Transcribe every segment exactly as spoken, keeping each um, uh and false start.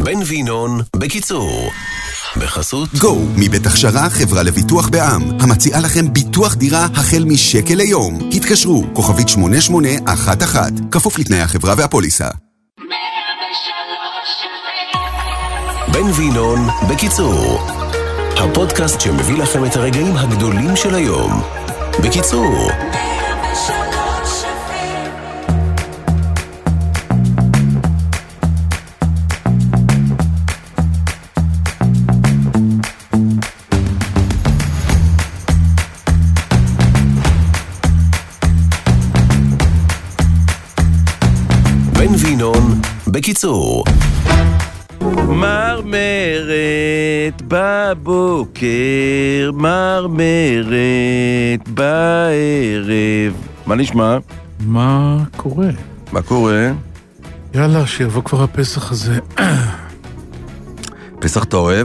בן וינון, בקיצור. בחסות גו, מבית הכשרה חברה לביטוח בע"מ, המציעה לכם ביטוח דירה החל משקל ליום. התקשרו, כוכבית שמונה שמונה אחת אחת, כפוף לתנאי החברה והפוליסה. בן וינון, בקיצור. הפודקאסט שמביא לכם את הרגעים הגדולים של היום. בקיצור. בן וינון, בקיצור. מרמרת בבוקר, מרמרת בערב. מה נשמע? מה קורה? מה קורה? יאללה, שיבוא כבר הפסח הזה. פסח אתה אוהב?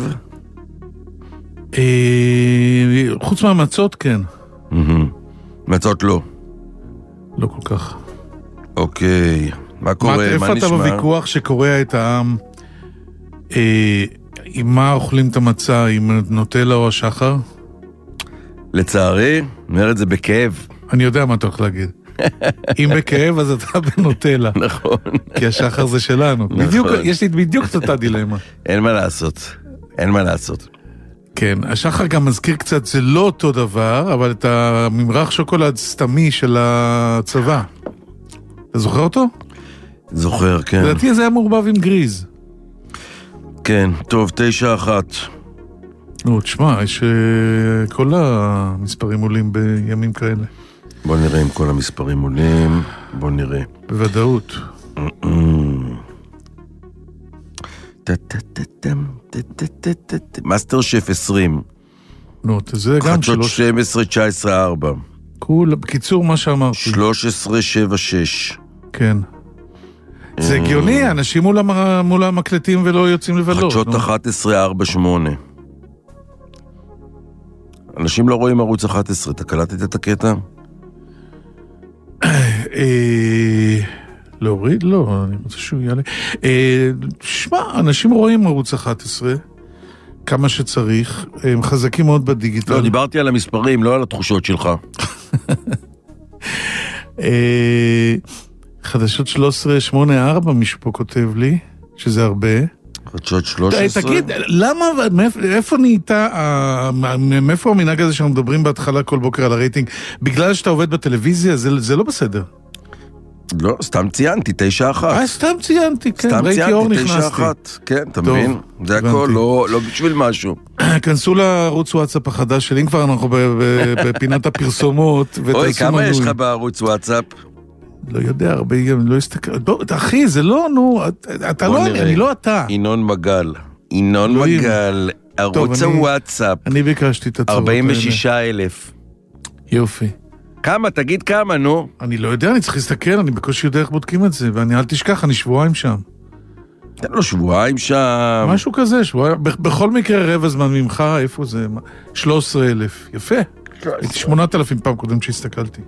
חוץ מהמצות, כן. מצות לא. לא כל כך. אוקיי. מה קורה? מה נשמע? איפה אתה בוויכוח שקורע את העם? עם מה אוכלים את המצה? עם נוטלה או השחר? לצערי, אומר את זה בכאב. אני יודע מה אתה הולך להגיד. אם בכאב, אז אתה בנוטלה. נכון. כי השחר זה שלנו. בדיוק, יש לי בדיוק את אותה דילמה. אין מה לעשות. אין מה לעשות. כן, השחר גם מזכיר קצת, זה לא אותו דבר, אבל את הממרח שוקולד סתמי של הצבא. אתה זוכר אותו? זוכר, כן. לדעתי זה היה מעורבב עם גריז. כן, טוב, תשע אחת. נו, תשמע, יש כל המספרים עולים בימים כאלה. בוא נראה אם כל המספרים עולים. בוא נראה. בוודאות. מאסטר שף עשרים. נו, זה גם חדשות שתים עשרה תשע עשרה ארבע. כול, בקיצור מה שאמרתי. שלוש עשרה שבע שש. כן. זה הגיוני, אנשים מול המקלטים ולא יוצאים לבלות. חדשות אחת עשרה ארבע שמונה. אנשים לא רואים ערוץ אחת עשרה, אתה קלטת את הקטע? להוריד? לא, אני רוצה שהוא יעלה. שמע, אנשים רואים ערוץ אחת עשרה, כמה שצריך, הם חזקים מאוד בדיגיטל. לא, דיברתי על המספרים, לא על התחושות שלך. חדשות שלוש עשרה שמונה ארבע מישהו פה כותב לי, שזה הרבה. חדשות שלוש עשרה? תגיד, למה, מאיפה נהייתה, מאיפה המנהג הזה שאנחנו מדברים בהתחלה כל בוקר על הרייטינג? בגלל שאתה עובד בטלוויזיה, זה לא בסדר. לא, סתם ציינתי, תשע אחת. אה, סתם ציינתי, כן, ראיתי אור נכנסתי. סתם ציינתי, תשע אחת, כן, אתה מבין? זה הכל, לא בשביל משהו. כנסו לערוץ וואטסאפ החדש שלי, אם כבר אנחנו בפינת הפרסומות. אוי, כמה יש לך בערוץ וואטסאפ? לא יודע, הרבה, לא הסתכל... אחי, זה לא, נו, אתה לא, אני לא אתה. ינון מגל. ינון מגל, ערוץ הוואטסאפ. אני ביקשתי את הצורות האלה. ארבעים ושישה אלף. יופי. כמה? תגיד כמה, נו. אני לא יודע, אני צריך להסתכל, אני בקושי יודע איך בודקים את זה, ואני אל תשכח, אני שבועיים שם. תן לו שבועיים שם. משהו כזה, שבועיים. בכל מקרה רבע זמן ממך, איפה זה? שלוש עשרה אלף. יפה. הייתי שמונת אלפים פעם קודם שהסתכלתי.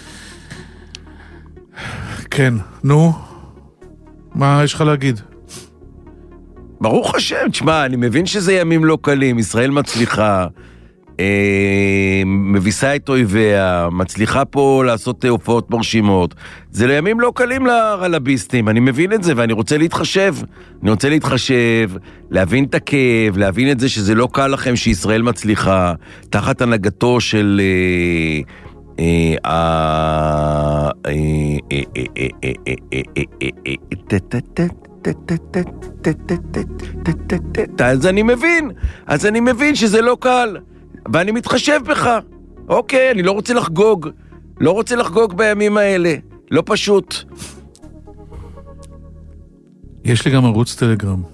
כן, נו. מה יש לך להגיד? ברוך השם, תשמע, אני מבין שזה ימים לא קלים, ישראל מצליחה, אה, מביסה את אויביה, מצליחה פה לעשות הופעות מרשימות. זה לימים לא קלים לרלביסטים, אני מבין את זה ואני רוצה להתחשב. אני רוצה להתחשב, להבין את הכאב, להבין את זה שזה לא קל לכם שישראל מצליחה, תחת הנהגתו של... אה, אז אני מבין, אז אני מבין שזה לא קל, ואני מתחשב בך. אוקיי, אני לא רוצה לחגוג, לא רוצה לחגוג בימים האלה, לא פשוט. יש לי גם ערוץ טלגרם.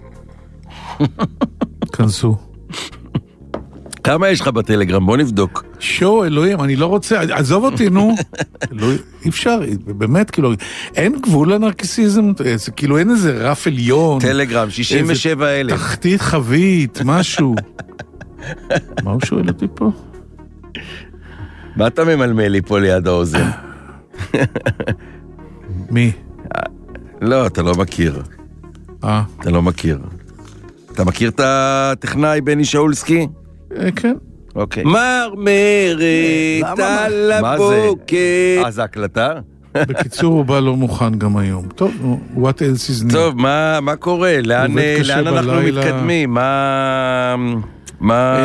כנסו. כמה יש לך בטלגרם? בוא נבדוק. שו, אלוהים, אני לא רוצה, עזוב אותי, נו. אי אפשר, באמת, כאילו, אין גבול לנרקיסיזם, כאילו אין איזה רף עליון. טלגרם, שישים ושבע אלף. תחתית חבית, משהו. מה הוא שואל אותי פה? מה אתה ממלמל לי פה ליד האוזן? מי? לא, אתה לא מכיר. אה? אתה לא מכיר. אתה מכיר את הטכנאי בני שאולסקי? כן. אוקיי. מרמרת על הבוקר. אה, זה הקלטה? בקיצור, הוא בא לא מוכן גם היום. טוב, what else is new? טוב, מה, מה קורה? לאן, לאן אנחנו בלילה... מתקדמים? מה... מה...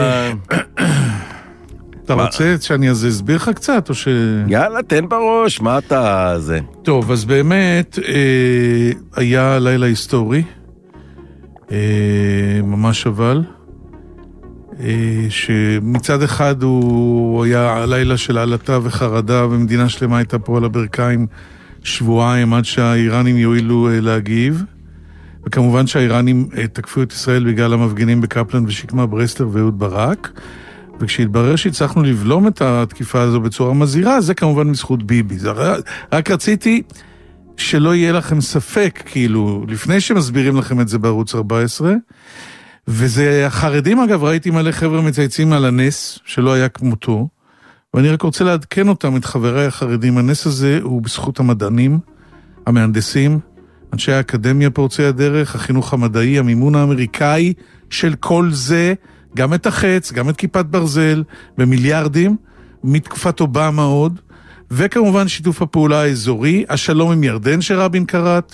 אתה מה... רוצה שאני אז אסביר לך קצת, או ש... יאללה, תן בראש, מה אתה זה? טוב, אז באמת, אה, היה לילה היסטורי, אה, ממש אבל, אה, שמצד אחד הוא היה הלילה של העלתה וחרדה, ומדינה שלמה הייתה פה על הברכיים שבועיים עד שהאיראנים יועילו אה, להגיב, וכמובן שהאיראנים אה, תקפו את ישראל בגלל המפגינים בקפלן ושקמה ברסלר ואהוד ברק, וכשהתברר שהצלחנו לבלום את התקיפה הזו בצורה מזהירה, זה כמובן מזכות ביבי. זה, רק רציתי שלא יהיה לכם ספק, כאילו, לפני שמסבירים לכם את זה בערוץ ארבע עשרה, וזה החרדים אגב, ראיתי מלא חבר'ה מצייצים על הנס, שלא היה כמותו, ואני רק רוצה לעדכן אותם, את חבריי החרדים. הנס הזה הוא בזכות המדענים, המהנדסים, אנשי האקדמיה פורצי הדרך, החינוך המדעי, המימון האמריקאי של כל זה, גם את החץ, גם את כיפת ברזל, במיליארדים, מתקופת אובמה עוד, וכמובן שיתוף הפעולה האזורי, השלום עם ירדן שרבין קראת,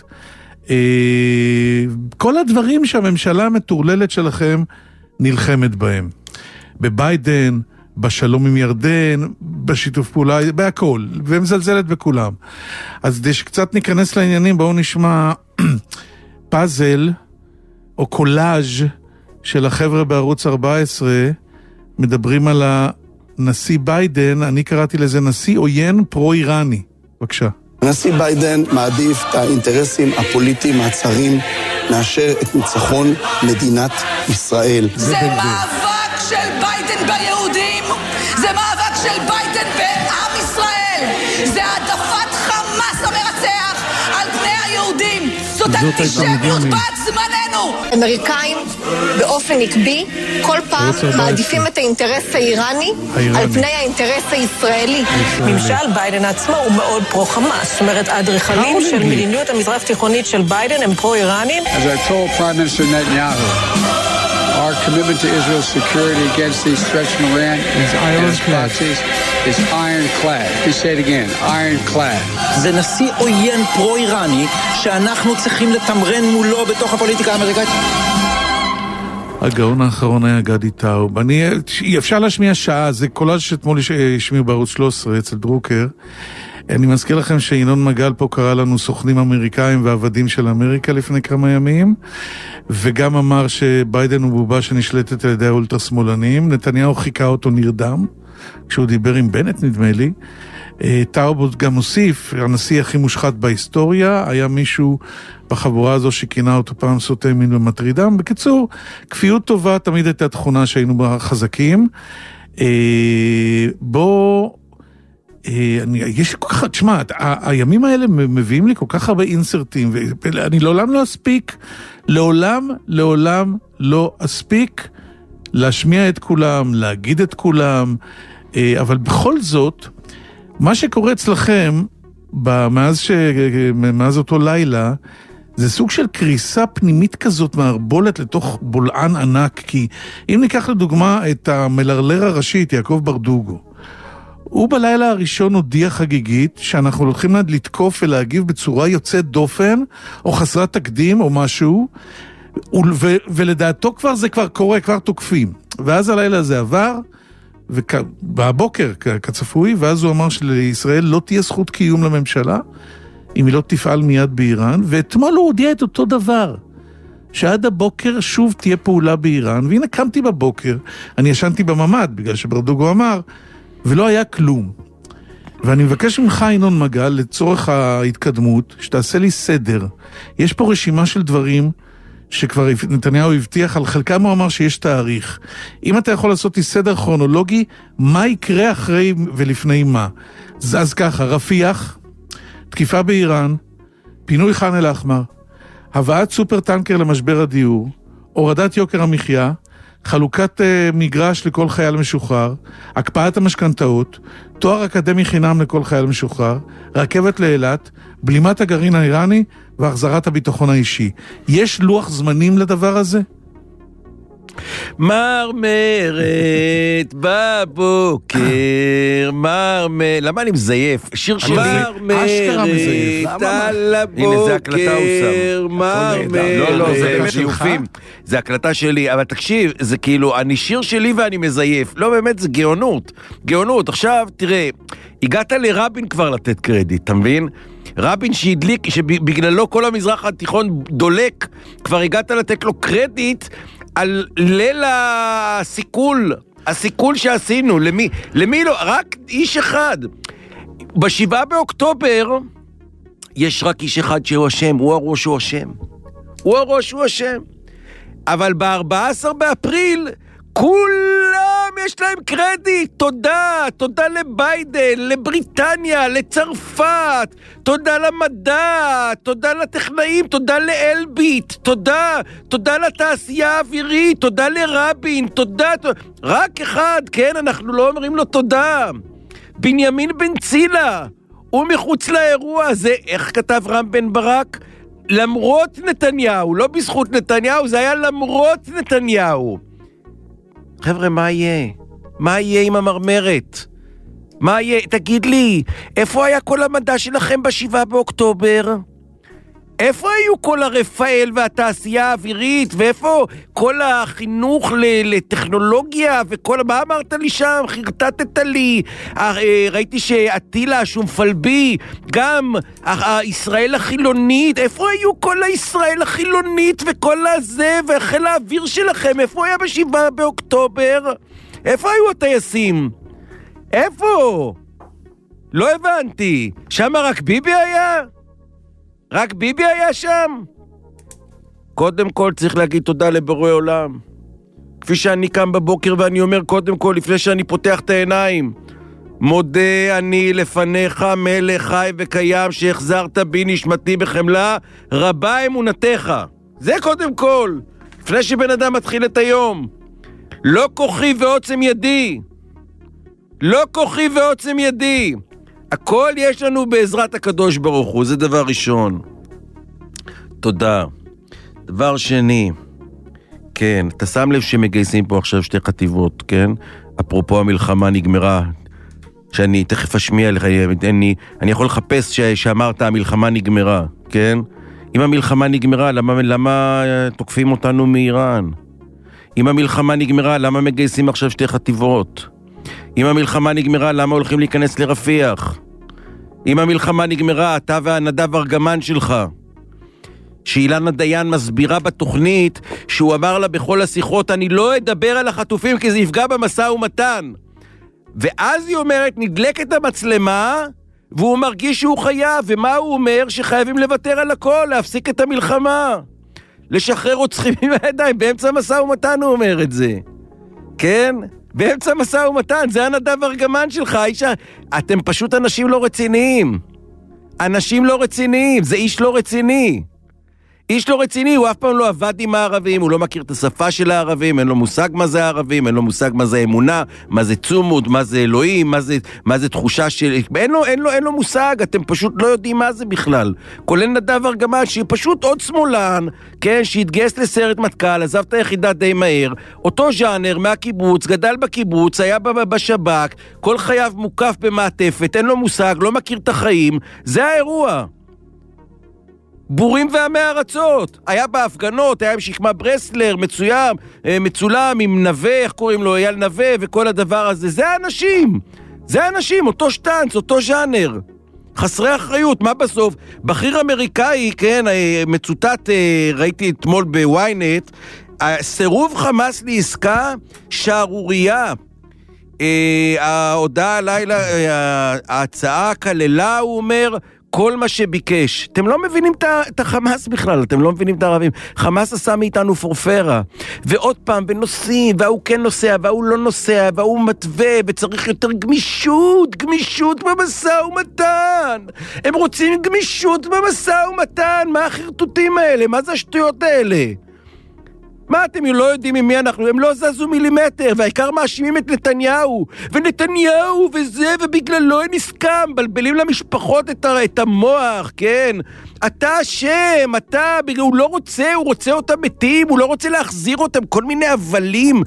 כל הדברים שהממשלה המטורללת שלכם נלחמת בהם. בביידן, בשלום עם ירדן, בשיתוף פעולה, בהכל, ומזלזלת בכולם. אז כדי שקצת ניכנס לעניינים, בואו נשמע פאזל או קולאז' של החבר'ה בערוץ ארבע עשרה, מדברים על הנשיא ביידן, אני קראתי לזה נשיא עוין פרו-איראני. בבקשה. הנשיא ביידן מעדיף את האינטרסים הפוליטיים הצרים, מאשר את ניצחון מדינת ישראל. זה מאבק של ביידן ביהודים, זה מאבק של ביידן בעם ישראל, זה העדפת חמאס המרצח על פני היהודים, זאת אנטישמיות בת זמננו. אמריקאים באופן עקבי כל פעם מעדיפים את האינטרס האיראני על פני האינטרס הישראלי. ממשל ביידן עצמו הוא מאוד פרו-חמאס, זאת אומרת, האדריכלים של מדיניות המזרח תיכונית של ביידן הם פרו-איראנים. As I told Prime Minister Netanyahu, our commitment to Israel's security against these threats from Iran and its proxies is ironclad. Let me say it again, ironclad. זה נשיא עוין פרו-איראני שאנחנו צריכים לתמרן מולו בתוך הפוליטיקה האמריקאית. הגאון האחרון היה גדי טאוב. אני, אפשר להשמיע שעה, זה קולאז' שאתמול השמיעו בערוץ שלוש עשרה אצל דרוקר. אני מזכיר לכם שינון מגל פה קרא לנו סוכנים אמריקאים ועבדים של אמריקה לפני כמה ימים, וגם אמר שביידן הוא בובה שנשלטת על ידי האולטרה שמאלנים. נתניהו חיכה אותו נרדם, כשהוא דיבר עם בנט נדמה לי. טאוב גם הוסיף, הנשיא הכי מושחת בהיסטוריה, היה מישהו בחבורה הזו שכינה אותו פעם סוטה מין ומטרידם. בקיצור, כפיות טובה תמיד הייתה תכונה שהיינו בה חזקים. בוא, אני, יש כל כך, תשמע, הימים האלה מביאים לי כל כך הרבה אינסרטים, ואני לעולם לא אספיק, לעולם, לעולם לא אספיק להשמיע את כולם, להגיד את כולם, אבל בכל זאת, מה שקורה אצלכם, מאז, ש... מאז אותו לילה, זה סוג של קריסה פנימית כזאת מהרבולת לתוך בולען ענק, כי אם ניקח לדוגמה את המלרלר הראשית, יעקב ברדוגו, הוא בלילה הראשון הודיע חגיגית שאנחנו הולכים לתקוף ולהגיב בצורה יוצאת דופן, או חסרת תקדים או משהו, ו... ולדעתו כבר זה כבר קורה, כבר תוקפים. ואז הלילה הזה עבר, ובבוקר כצפוי, ואז הוא אמר שלישראל לא תהיה זכות קיום לממשלה, אם היא לא תפעל מיד באיראן, ואתמול הוא הודיע את אותו דבר, שעד הבוקר שוב תהיה פעולה באיראן, והנה קמתי בבוקר, אני ישנתי בממד, בגלל שברדוגו אמר, ולא היה כלום. ואני מבקש ממך, ינון מגל, לצורך ההתקדמות, שתעשה לי סדר. יש פה רשימה של דברים, שכבר נתניהו הבטיח, על חלקם הוא אמר שיש תאריך. אם אתה יכול לעשות לי סדר כרונולוגי, מה יקרה אחרי ולפני מה? אז ככה, רפיח, תקיפה באיראן, פינוי חאן אל-אחמר, הבאת סופר טנקר למשבר הדיור, הורדת יוקר המחיה, חלוקת uh, מגרש לכל חייל משוחרר, הקפאת המשכנתאות, תואר אקדמי חינם לכל חייל משוחרר, רכבת לאילת, בלימת הגרעין האיראני והחזרת הביטחון האישי. יש לוח זמנים לדבר הזה? מרמרת בבוקר, מרמרת, למה אני מזייף? שיר של מרמרת על הבוקר, מרמרת. לא, לא, זה באמת שיופים, זה הקלטה שלי, אבל תקשיב, זה כאילו, אני שיר שלי ואני מזייף, לא באמת, זה גאונות, גאונות. עכשיו, תראה, הגעת לרבין כבר לתת קרדיט, אתה מבין? רבין שהדליק, שבגללו כל המזרח התיכון דולק, כבר הגעת לתת לו קרדיט על ליל הסיכול, הסיכול שעשינו, למי, למי לא, רק איש אחד. בשבעה באוקטובר, יש רק איש אחד שהוא השם, הוא הראש הוא השם. הוא הראש הוא השם. אבל ב-ארבעה עשר באפריל, כולם יש להם קרדיט, תודה, תודה לביידן, לבריטניה, לצרפת, תודה למדע, תודה לטכנאים, תודה לאלביט, תודה, תודה לתעשייה האווירית, תודה לרבין, תודה, תודה, רק אחד, כן, אנחנו לא אומרים לו תודה. בנימין בן צילה, הוא מחוץ לאירוע הזה, איך כתב רם בן ברק? למרות נתניהו, לא בזכות נתניהו, זה היה למרות נתניהו. חבר'ה, מה יהיה? מה יהיה עם המרמרת? מה יהיה? תגיד לי, איפה היה כל המדע שלכם בשבעה באוקטובר? איפה היו כל הרפאל והתעשייה האווירית? ואיפה כל החינוך לטכנולוגיה? וכל... מה אמרת לי שם? חרטטת לי. ראיתי שעטילה, שומפלבי, גם הישראל החילונית. איפה היו כל הישראל החילונית וכל הזה וחיל האוויר שלכם? איפה היה בשבעה באוקטובר? איפה היו הטייסים? איפה? לא הבנתי. שם רק ביבי היה? רק ביבי היה שם? קודם כל צריך להגיד תודה לבורא עולם. כפי שאני קם בבוקר ואני אומר קודם כל, לפני שאני פותח את העיניים, מודה אני לפניך מלך חי וקיים, שהחזרת בי נשמתי בחמלה, רבה אמונתך. זה קודם כל, לפני שבן אדם מתחיל את היום. לא כוחי ועוצם ידי. לא כוחי ועוצם ידי. הכל יש לנו בעזרת הקדוש ברוך הוא, זה דבר ראשון. תודה. דבר שני, כן, אתה שם לב שמגייסים פה עכשיו שתי חטיבות, כן? אפרופו המלחמה נגמרה, שאני תכף אשמיע לך, אני, אני יכול לחפש ש, שאמרת המלחמה נגמרה, כן? אם המלחמה נגמרה, למה, למה תוקפים אותנו מאיראן? אם המלחמה נגמרה, למה מגייסים עכשיו שתי חטיבות? אם המלחמה נגמרה, למה הולכים להיכנס לרפיח? אם המלחמה נגמרה, אתה והנדב ארגמן שלך, שאילנה דיין מסבירה בתוכנית, שהוא אמר לה בכל השיחות, אני לא אדבר על החטופים כי זה יפגע במשא ומתן. ואז היא אומרת, נדלקת המצלמה, והוא מרגיש שהוא חייב, ומה הוא אומר? שחייבים לוותר על הכל, להפסיק את המלחמה. לשחרר רוצחים עם הידיים, באמצע המשא ומתן הוא אומר את זה. כן? באמצע משא ומתן, זה הנדב ארגמן שלך, אישה. אתם פשוט אנשים לא רציניים. אנשים לא רציניים, זה איש לא רציני. איש לא רציני, הוא אף פעם לא עבד עם הערבים, הוא לא מכיר את השפה של הערבים, אין לו מושג מה זה הערבים, אין לו מושג מה זה אמונה, מה זה צומוד, מה זה אלוהים, מה זה, מה זה תחושה של... אין לו, אין לו, אין לו מושג, אתם פשוט לא יודעים מה זה בכלל. כולל נדב ארגמן, שהיא פשוט עוד שמאלן, כן, שהתגייס לסיירת מטכ"ל, עזב את היחידה די מהר, אותו ז'אנר מהקיבוץ, גדל בקיבוץ, היה בשב"כ, כל חייו מוקף במעטפת, אין לו מושג, לא מכיר את החיים, זה האירוע. בורים ועמי ארצות, היה בהפגנות, היה עם שכמה ברסלר, מצוים, מצולם עם נווה, איך קוראים לו, אייל נווה וכל הדבר הזה, זה האנשים, זה האנשים, אותו שטנץ, אותו ז'אנר, חסרי אחריות. מה בסוף? בכיר אמריקאי, כן, מצוטט, ראיתי אתמול בוויינט, סירוב חמאס לעסקה שערוריה, ההודעה הלילה, ההצעה כללה, הוא אומר, כל מה שביקש. אתם לא מבינים את החמאס בכלל, אתם לא מבינים את הערבים. חמאס עשה מאיתנו פורפרה. ועוד פעם, ונוסעים, והוא כן נוסע, והוא לא נוסע, והוא מתווה, וצריך יותר גמישות, גמישות במשא ומתן. הם רוצים גמישות במשא ומתן. מה החרטוטים האלה? מה זה השטויות האלה? מה אתם לא יודעים עם מי אנחנו? הם לא זזו מילימטר, והעיקר מאשימים את נתניהו, ונתניהו וזה, ובגללו אין עסקם, בלבלים למשפחות את, את המוח, כן? אתה אשם, אתה, הוא לא רוצה, הוא רוצה אותם מתים, הוא לא רוצה להחזיר אותם, כל מיני הבלים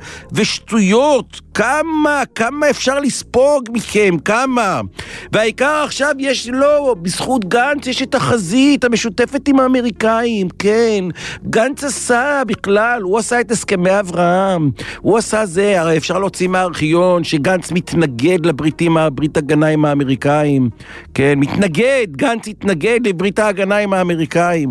ושטויות, כמה, כמה אפשר לספוג מכם, כמה. והעיקר עכשיו יש לו, בזכות גנץ יש את החזית המשותפת עם האמריקאים, כן, גנץ עשה בכלל, הוא עשה את הסכמי אברהם, הוא עשה זה, הרי אפשר להוציא מהארכיון שגנץ מתנגד לבריתים, ברית הגנה עם האמריקאים, כן, מתנגד, גנץ התנגד לברית ההגנה עם האמריקאים.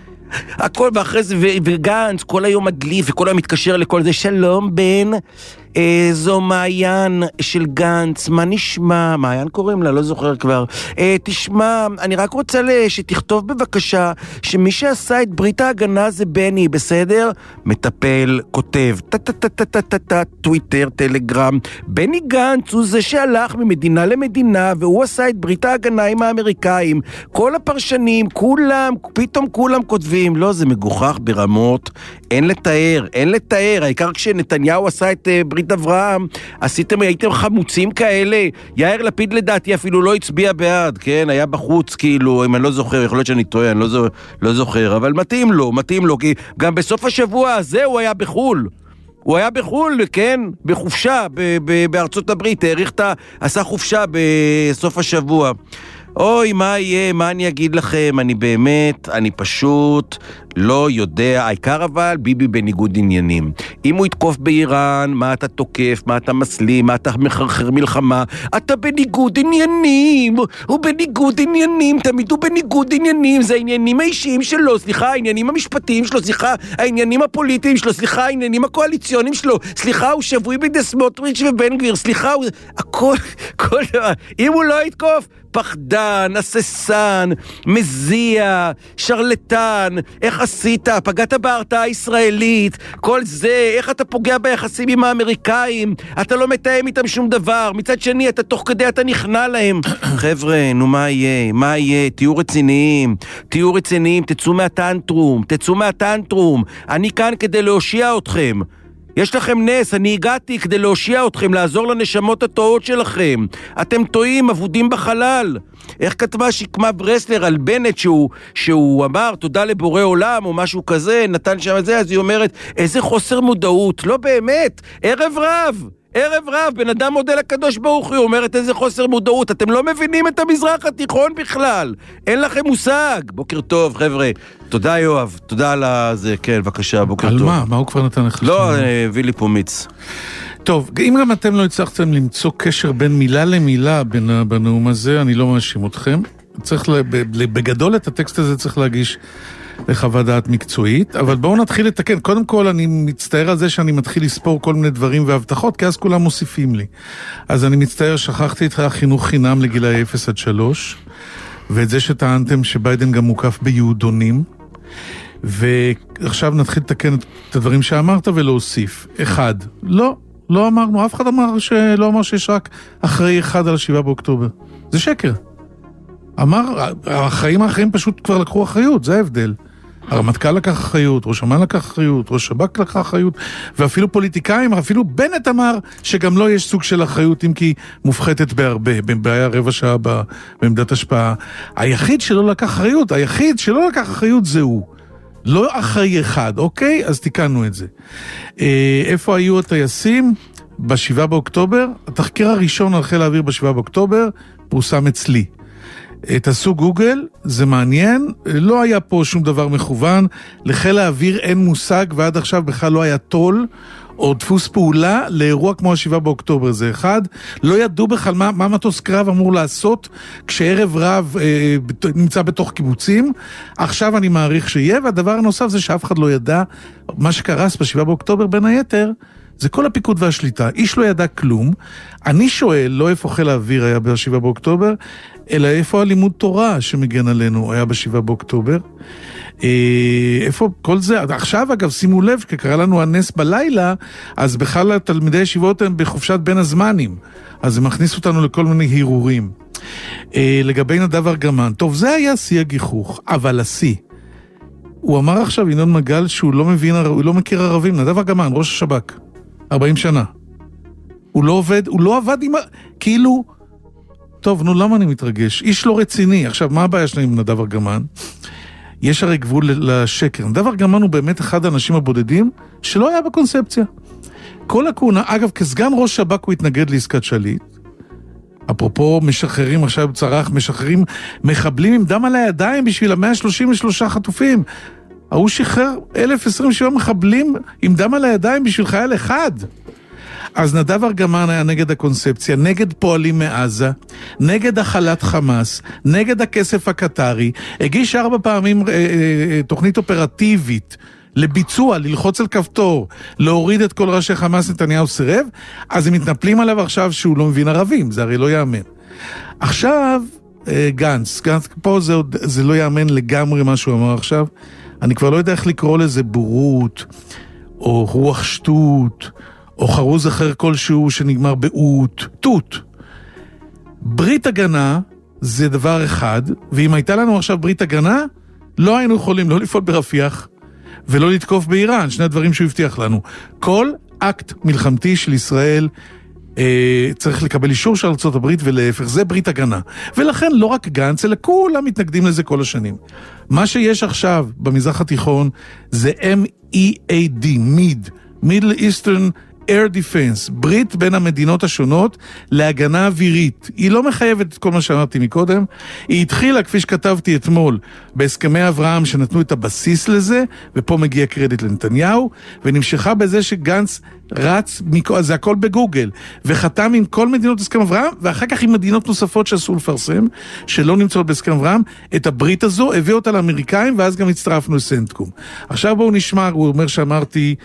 הכל, ואחרי זה, וגנץ כל היום מדליף וכל היום מתקשר לכל זה, שלום בן, אה, זו מעיין של גנץ, מה נשמע? מעיין קוראים לה, לא זוכר כבר. אה, תשמע, אני רק רוצה שתכתוב בבקשה שמי שעשה את ברית ההגנה זה בני, בסדר? מטפל, כותב, טה-טה-טה-טה-טה, טוויטר, טלגרם. בני גנץ הוא זה שהלך ממדינה למדינה, והוא עשה את ברית ההגנה עם האמריקאים. כל הפרשנים, כולם, פתאום כולם כותבים, לא, זה מגוחך ברמות, אין לתאר, אין לתאר. העיקר כשנתניהו עשה את uh, ברית אברהם, עשיתם, הייתם חמוצים כאלה. יאיר לפיד לדעתי אפילו לא הצביע בעד, כן? היה בחוץ כאילו, אם אני לא זוכר, יכול להיות שאני טועה, אני לא, זו, לא זוכר, אבל מתאים לו, מתאים לו, כי גם בסוף השבוע הזה הוא היה בחול. הוא היה בחול, כן? בחופשה, ב- ב- בארצות הברית, העריך את, עשה חופשה בסוף השבוע. אוי, מה יהיה, מה אני אגיד לכם, אני באמת, אני פשוט לא יודע, העיקר אבל ביבי בניגוד עניינים. אם הוא יתקוף באיראן, מה אתה תוקף, מה אתה מסלים, מה אתה מחרחר מלחמה, אתה בניגוד עניינים, הוא בניגוד עניינים, תמיד הוא בניגוד עניינים, זה העניינים האישיים שלו, סליחה, העניינים המשפטיים שלו, סליחה, העניינים הפוליטיים שלו, סליחה, העניינים הקואליציוניים שלו, סליחה, הוא שבוי בידי סמוטריץ' ובן גביר, סליחה, הוא... הכל, כל דבר, אם הוא לא יתקוף, פחדן, אססן, מזיע, שרלטן, איך עשית? פגעת בהרתעה הישראלית, כל זה, איך אתה פוגע ביחסים עם האמריקאים, אתה לא מתאם איתם שום דבר, מצד שני, אתה תוך כדי אתה נכנע להם. חבר'ה, נו מה יהיה? מה יהיה? תהיו רציניים, תהיו רציניים, תצאו מהטנטרום, תצאו מהטנטרום, אני כאן כדי להושיע אתכם. יש לכם נס, אני הגעתי כדי להושיע אתכם, לעזור לנשמות הטועות שלכם. אתם טועים, עבודים בחלל. איך כתבה שקמה ברסלר על בנט שהוא, שהוא אמר תודה לבורא עולם או משהו כזה, נתן שם את זה, אז היא אומרת, איזה חוסר מודעות, לא באמת, ערב רב. ערב רב, בן אדם מודה לקדוש ברוך הוא, אומרת איזה חוסר מודעות, אתם לא מבינים את המזרח התיכון בכלל, אין לכם מושג. בוקר טוב, חבר'ה. תודה יואב, תודה על זה, כן, בבקשה, בוקר על טוב. על מה? מה הוא כבר נתן לך? לא, הביא לי פה מיץ. טוב, אם גם אתם לא הצלחתם למצוא קשר בין מילה למילה בנאום הזה, אני לא מאשים אתכם. צריך, בגדול את הטקסט הזה צריך להגיש לחוות דעת מקצועית, אבל בואו נתחיל לתקן. קודם כל אני מצטער על זה שאני מתחיל לספור כל מיני דברים והבטחות, כי אז כולם מוסיפים לי. אז אני מצטער, שכחתי את החינוך חינם לגילאי אפס עד שלוש, ואת זה שטענתם שביידן גם מוקף ביהודונים, ועכשיו נתחיל לתקן את הדברים שאמרת ולהוסיף. אחד, לא, לא אמרנו, אף אחד אמר שלא אמר שיש רק אחרי אחד על השבעה באוקטובר. זה שקר. אמר, החיים האחרים פשוט כבר לקחו אחריות, זה ההבדל. הרמטכ"ל לקח אחריות, ראש אמ"ן לקח אחריות, ראש שב"כ לקח אחריות, ואפילו פוליטיקאים, אפילו בנט אמר שגם לא יש סוג של אחריות, אם כי מופחתת בהרבה, בעיה רבע שעה בעמדת השפעה. היחיד שלא לקח אחריות, היחיד שלא לקח אחריות זה הוא. לא אחראי אחד, אוקיי? אז תיקנו את זה. איפה היו הטייסים? בשבעה באוקטובר, התחקיר הראשון על חיל האוויר בשבעה באוקטובר, פורסם אצלי. תעשו גוגל, זה מעניין, לא היה פה שום דבר מכוון, לחיל האוויר אין מושג, ועד עכשיו בכלל לא היה טול, או דפוס פעולה לאירוע כמו השבעה באוקטובר, זה אחד, לא ידעו בכלל מה, מה מטוס קרב אמור לעשות, כשערב רב אה, נמצא בתוך קיבוצים, עכשיו אני מעריך שיהיה, והדבר הנוסף זה שאף אחד לא ידע, מה שקרס בשבעה באוקטובר בין היתר, זה כל הפיקוד והשליטה, איש לא ידע כלום, אני שואל, לא איפה חיל האוויר היה בשבעה באוקטובר, אלא איפה הלימוד תורה שמגן עלינו היה בשבעה באוקטובר, איפה כל זה, עכשיו אגב שימו לב, כי קרה לנו הנס בלילה, אז בכלל התלמידי ישיבות הם בחופשת בין הזמנים, אז הם מכניסו אותנו לכל מיני הרהורים. לגבי נדב ארגמן, טוב זה היה שיא הגיחוך, אבל השיא, הוא אמר עכשיו ינון מגל שהוא לא מבין, הוא לא מכיר ערבים, נדב ארגמן, ראש השב"כ, ארבעים שנה. הוא לא עובד, הוא לא עבד עם, כאילו, טוב, נו, למה אני מתרגש? איש לא רציני. עכשיו, מה הבעיה שלי עם נדב ארגמן? יש הרי גבול לשקר. נדב ארגמן הוא באמת אחד האנשים הבודדים שלא היה בקונספציה. כל הכהונה, אגב, כסגן ראש שב"כ הוא התנגד לעסקת שליט. אפרופו משחררים עכשיו בצרח, משחררים מחבלים עם דם על הידיים בשביל ה-מאה שלושים ושלושה חטופים. הוא שחרר אלף עשרים ושבע מחבלים עם דם על הידיים בשביל חייל אחד. אז נדב ארגמן היה נגד הקונספציה, נגד פועלים מעזה, נגד החלת חמאס, נגד הכסף הקטרי, הגיש ארבע פעמים אה, אה, תוכנית אופרטיבית לביצוע, ללחוץ על כפתור, להוריד את כל ראשי חמאס, נתניהו סירב, אז הם מתנפלים עליו עכשיו שהוא לא מבין ערבים, זה הרי לא יאמן. עכשיו, אה, גנץ, גנץ, פה זה, זה לא יאמן לגמרי מה שהוא אמר עכשיו, אני כבר לא יודע איך לקרוא לזה בורות, או רוח שטות, או חרוז אחר כלשהו שנגמר באות, תות. ברית הגנה זה דבר אחד, ואם הייתה לנו עכשיו ברית הגנה, לא היינו יכולים לא לפעול ברפיח, ולא לתקוף באיראן, שני הדברים שהוא הבטיח לנו. כל אקט מלחמתי של ישראל אה, צריך לקבל אישור של ארצות הברית, ולהפך, זה ברית הגנה. ולכן לא רק גנץ, אלא כולם מתנגדים לזה כל השנים. מה שיש עכשיו במזרח התיכון, זה אם אי איי די, מיד, Middle Eastern Air Defense, ברית בין המדינות השונות להגנה אווירית. היא לא מחייבת את כל מה שאמרתי מקודם, היא התחילה, כפי שכתבתי אתמול, בהסכמי אברהם שנתנו את הבסיס לזה, ופה מגיע קרדיט לנתניהו, ונמשכה בזה שגנץ רץ, זה הכל בגוגל, וחתם עם כל מדינות הסכם אברהם, ואחר כך עם מדינות נוספות שאסור לפרסם, שלא נמצאות בהסכם אברהם, את הברית הזו, הביא אותה לאמריקאים, ואז גם הצטרפנו לסנטקום. עכשיו בואו נשמע, הוא אומר שאמרתי,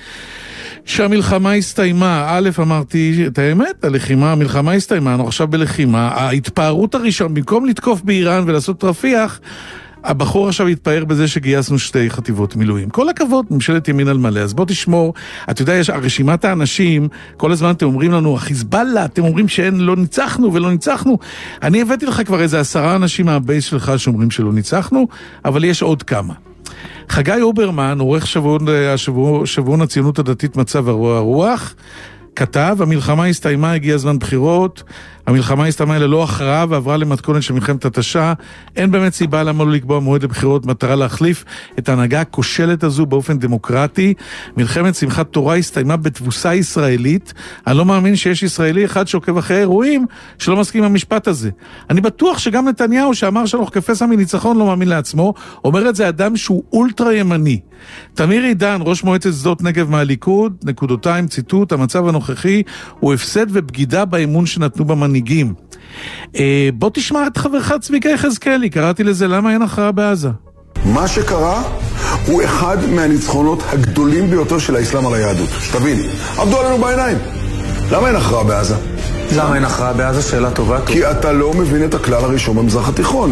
שהמלחמה הסתיימה, א' אמרתי את האמת, הלחימה, המלחמה הסתיימה, אנחנו עכשיו בלחימה, ההתפארות הראשון, במקום לתקוף באיראן ולעשות רפיח, הבחור עכשיו התפאר בזה שגייסנו שתי חטיבות מילואים. כל הכבוד, ממשלת ימין על מלא. אז בוא תשמור, אתה יודע, יש הרשימת האנשים, כל הזמן אתם אומרים לנו, החיזבאללה, אתם אומרים שאין, לא ניצחנו ולא ניצחנו. אני הבאתי לך כבר איזה עשרה אנשים מהבייס שלך שאומרים שלא ניצחנו, אבל יש עוד כמה. חגי אוברמן, עורך שבועון, השבוע, שבועון הציונות הדתית מצב הרוח, כתב, המלחמה הסתיימה, הגיע זמן בחירות, המלחמה הסתיימה ללא הכרעה ועברה למתכונת של מלחמת התשה, אין באמת סיבה למה לא לקבוע מועד לבחירות, מטרה להחליף את ההנהגה הכושלת הזו באופן דמוקרטי. מלחמת שמחת תורה הסתיימה בתבוסה ישראלית, אני לא מאמין שיש ישראלי אחד שעוקב אחרי אירועים שלא מסכים עם המשפט הזה. אני בטוח שגם נתניהו שאמר שאנחנו כפסע מניצחון לא מאמין לעצמו, אומר את זה אדם שהוא אולטרה ימני. תמיר עידן, ראש מועצת שדות נגב מהליכוד, נקודותיים, ציטוט, המצב הנוכחי הוא הפסד ובגידה באמון שנתנו במנהיגים. אה, בוא תשמע את חברך צביקה יחזקאלי, קראתי לזה למה אין הכרעה בעזה. מה שקרה הוא אחד מהניצחונות הגדולים ביותר של האסלאם על היהדות. שתבין, עבדו עלינו בעיניים. למה אין הכרעה בעזה? למה אין הכרעה בעזה? שאלה טובה. כי אתה לא מבין את הכלל הראשון במזרח התיכון.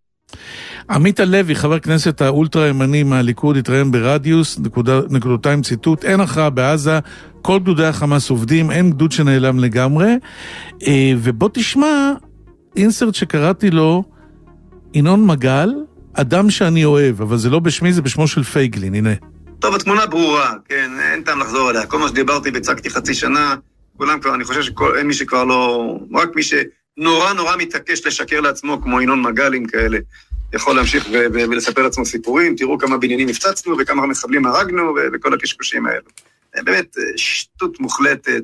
עמית הלוי, חבר כנסת האולטרה ימני מהליכוד, התראיין ברדיוס, נקודה, נקודותיים ציטוט, אין הכרעה בעזה, כל גדודי החמאס עובדים, אין גדוד שנעלם לגמרי, ובוא תשמע, אינסרט שקראתי לו, ינון מגל, אדם שאני אוהב, אבל זה לא בשמי, זה בשמו של פייגלין, הנה. טוב, התמונה ברורה, כן, אין טעם לחזור עליה, כל מה שדיברתי והצגתי חצי שנה, כולם כבר, אני חושב שאין מי שכבר לא, רק מי שנורא נורא מתעקש לשקר לעצמו, כמו ינון מגלים כאלה, יכול להמשיך ו- ו- ולספר לעצמו סיפורים, תראו כמה בניינים הפצצנו וכמה מחבלים הרגנו ו- וכל הקשקושים האלו. באמת שטות מוחלטת,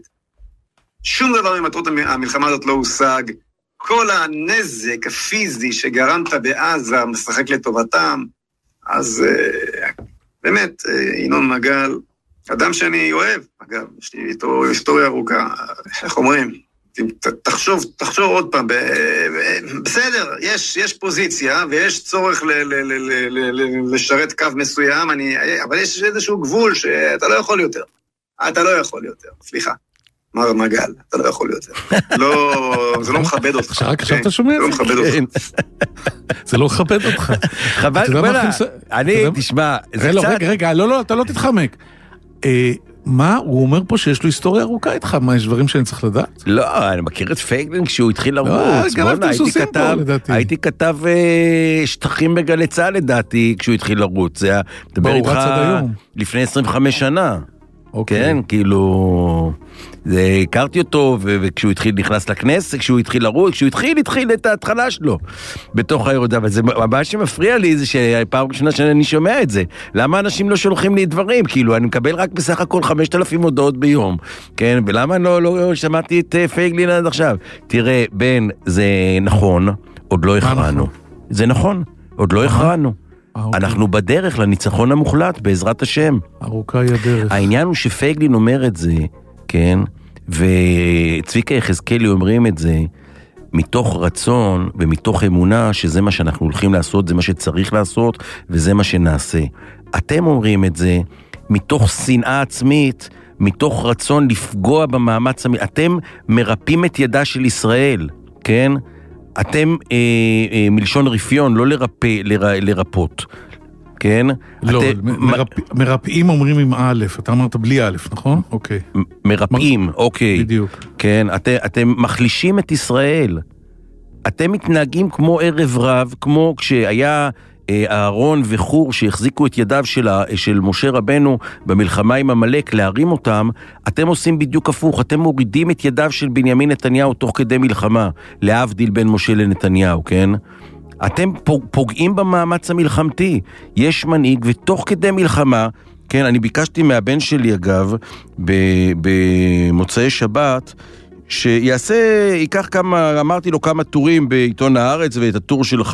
שום דבר ממטרות המלחמה הזאת לא הושג, כל הנזק הפיזי שגרמת בעזה משחק לטובתם, אז באמת, ינון מגל, אדם שאני אוהב, אגב, יש לי איתו היסטוריה ארוכה, איך אומרים? תחשוב, תחשוב עוד פעם, בסדר, יש, יש פוזיציה ויש צורך ל, ל, ל, ל, ל, לשרת קו מסוים, אני, אבל יש איזשהו גבול שאתה לא יכול יותר. אתה לא יכול יותר, סליחה. מר מגל, אתה לא יכול יותר. לא, זה לא מכבד אותך. רק עכשיו אתה שומע? זה לא מכבד אותך. זה לא מכבד אותך. חבל, אני, תשמע, זה קצת... רגע, רגע, לא, לא, אתה לא תתחמק. מה? הוא אומר פה שיש לו היסטוריה ארוכה איתך, מה, יש דברים שאני צריך לדעת? לא, אני מכיר את פייגלין כשהוא התחיל לרוץ. הייתי כתב שטחים בגלי צהל לדעתי כשהוא התחיל לרוץ. זה מדבר איתך לפני עשרים וחמש שנה. כן, כאילו, הכרתי אותו, וכשהוא התחיל, נכנס לכנסת, כשהוא התחיל לרוץ, כשהוא התחיל, התחיל את ההתחלה שלו, בתוך היהודה, אבל זה, הבא שמפריע לי זה שפעם ראשונה שאני שומע את זה, למה אנשים לא שולחים לי דברים, כאילו, אני מקבל רק בסך הכל חמשת אלפים הודעות ביום, כן, ולמה לא, לא שמעתי את פייגלין עד עכשיו? תראה, בן, זה נכון, עוד לא הכרענו, זה נכון, עוד לא הכרענו, אנחנו בדרך לניצחון המוחלט, בעזרת השם. ארוכה היא הדרך. העניין הוא שפייגלין אומר את זה, כן, וצביקה יחזקאלי אומרים את זה, מתוך רצון ומתוך אמונה שזה מה שאנחנו הולכים לעשות, זה מה שצריך לעשות, וזה מה שנעשה. אתם אומרים את זה מתוך שנאה עצמית, מתוך רצון לפגוע במאמץ, אתם מרפאים את ידה של ישראל, כן? אתם אה, אה, מלשון רפיון, לא לרפא, לר, לרפות, כן? לא, אתם, מרפ, מרפאים אומרים עם א', אתה אמרת בלי א', נכון? אוקיי. מרפאים, מר... אוקיי. בדיוק. כן, אתם, אתם מחלישים את ישראל. אתם מתנהגים כמו ערב רב, כמו כשהיה אהרון וחור שהחזיקו את ידיו של, של משה רבנו במלחמה עם עמלק להרים אותם, אתם עושים בדיוק הפוך, אתם מורידים את ידיו של בנימין נתניהו תוך כדי מלחמה, להבדיל בין משה לנתניהו, כן? אתם פוגעים במאמץ המלחמתי, יש מנהיג ותוך כדי מלחמה, כן, אני ביקשתי מהבן שלי אגב, במוצאי שבת, שיעשה, ייקח כמה, אמרתי לו כמה טורים בעיתון הארץ ואת הטור שלך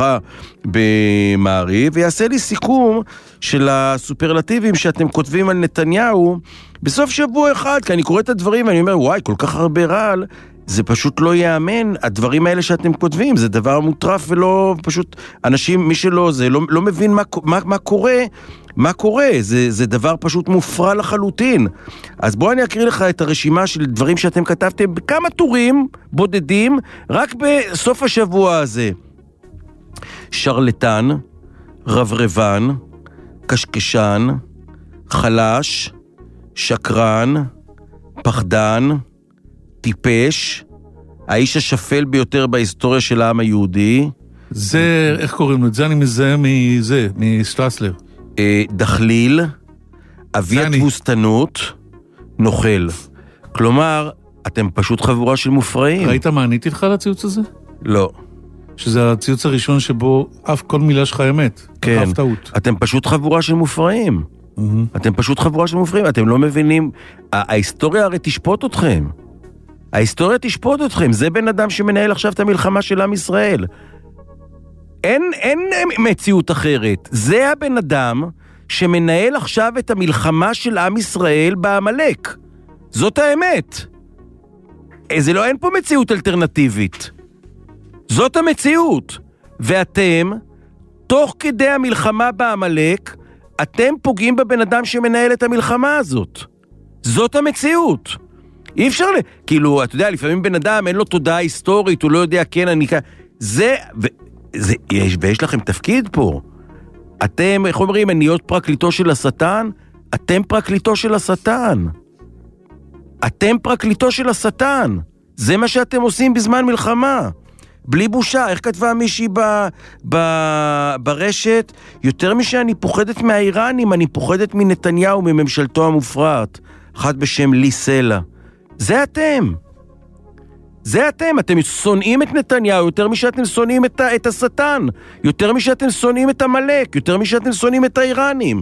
במעריב, ויעשה לי סיכום של הסופרלטיבים שאתם כותבים על נתניהו בסוף שבוע אחד, כי אני קורא את הדברים ואני אומר, וואי, כל כך הרבה רעל, זה פשוט לא יאמן, הדברים האלה שאתם כותבים, זה דבר מוטרף ולא, פשוט, אנשים, מי שלא, זה לא, לא מבין מה, מה, מה קורה, מה קורה, זה, זה דבר פשוט מופרע לחלוטין. אז בוא אני אקריא לך את הרשימה של דברים שאתם כתבתם, בכמה טורים בודדים, רק בסוף השבוע הזה. שרלטן, רברבן, קשקשן, חלש, שקרן, פחדן, טיפש, האיש השפל ביותר בהיסטוריה של העם היהודי. זה, איך קוראים לו? את זה אני מזהה מזה, מסטרסלר. דחליל, אבי התבוסתנות, נוכל. כלומר, אתם פשוט חבורה של מופרעים. ראית מה עניתי לך על הציוץ הזה? לא. שזה הציוץ הראשון שבו אף כל מילה שלך אמת. כן. אף טעות. אתם פשוט חבורה של מופרעים. Mm-hmm. אתם פשוט חבורה של מופרעים. אתם לא מבינים, ההיסטוריה הרי תשפוט אתכם. ההיסטוריה תשפוט אתכם. זה בן אדם שמנהל עכשיו את המלחמה של עם ישראל. אין, אין מציאות אחרת. זה הבן אדם שמנהל עכשיו את המלחמה של עם ישראל בעמלק. זאת האמת. זה לא, אין פה מציאות אלטרנטיבית. זאת המציאות. ואתם, תוך כדי המלחמה בעמלק, אתם פוגעים בבן אדם שמנהל את המלחמה הזאת. זאת המציאות. אי אפשר, ל... כאילו, אתה יודע, לפעמים בן אדם אין לו תודעה היסטורית, הוא לא יודע, כן, אני... זה... ו... זה, יש, ויש לכם תפקיד פה. אתם, איך אומרים, להיות פרקליטו של השטן? אתם פרקליטו של השטן. אתם פרקליטו של השטן. זה מה שאתם עושים בזמן מלחמה. בלי בושה. איך כתבה מישהי ב, ב, ברשת? יותר משאני פוחדת מהאיראנים, אני פוחדת מנתניהו, מממשלתו המופרעת. אחת בשם לי סלע. זה אתם. זה אתם, אתם שונאים את נתניהו יותר משאתם שונאים את, את השטן, יותר משאתם שונאים את המלך, יותר משאתם שונאים את האיראנים.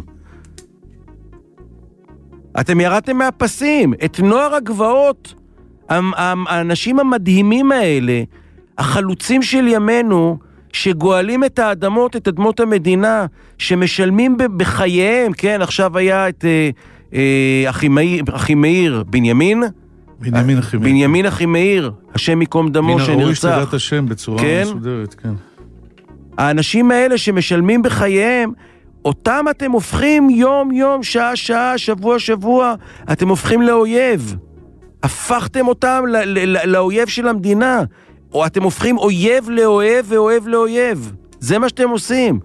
אתם ירדתם מהפסים, את נוער הגבעות, האנשים המדהימים האלה, החלוצים של ימינו, שגואלים את האדמות, את אדמות המדינה, שמשלמים בחייהם, כן, עכשיו היה את אה, אה, אחימאיר, אחימאיר בנימין, בנימין אחימאיר. בנימין אחימאיר, השם מקום דמו שנרצח. מן הראוי שתדעת השם בצורה כן? מסודרת, כן. האנשים האלה שמשלמים בחייהם, אותם אתם הופכים יום יום, שעה שעה, שבוע שבוע, אתם הופכים לאויב. הפכתם אותם ל- ל- לאויב של המדינה. או אתם הופכים אויב לאוהב ואוהב לאויב. זה מה שאתם עושים.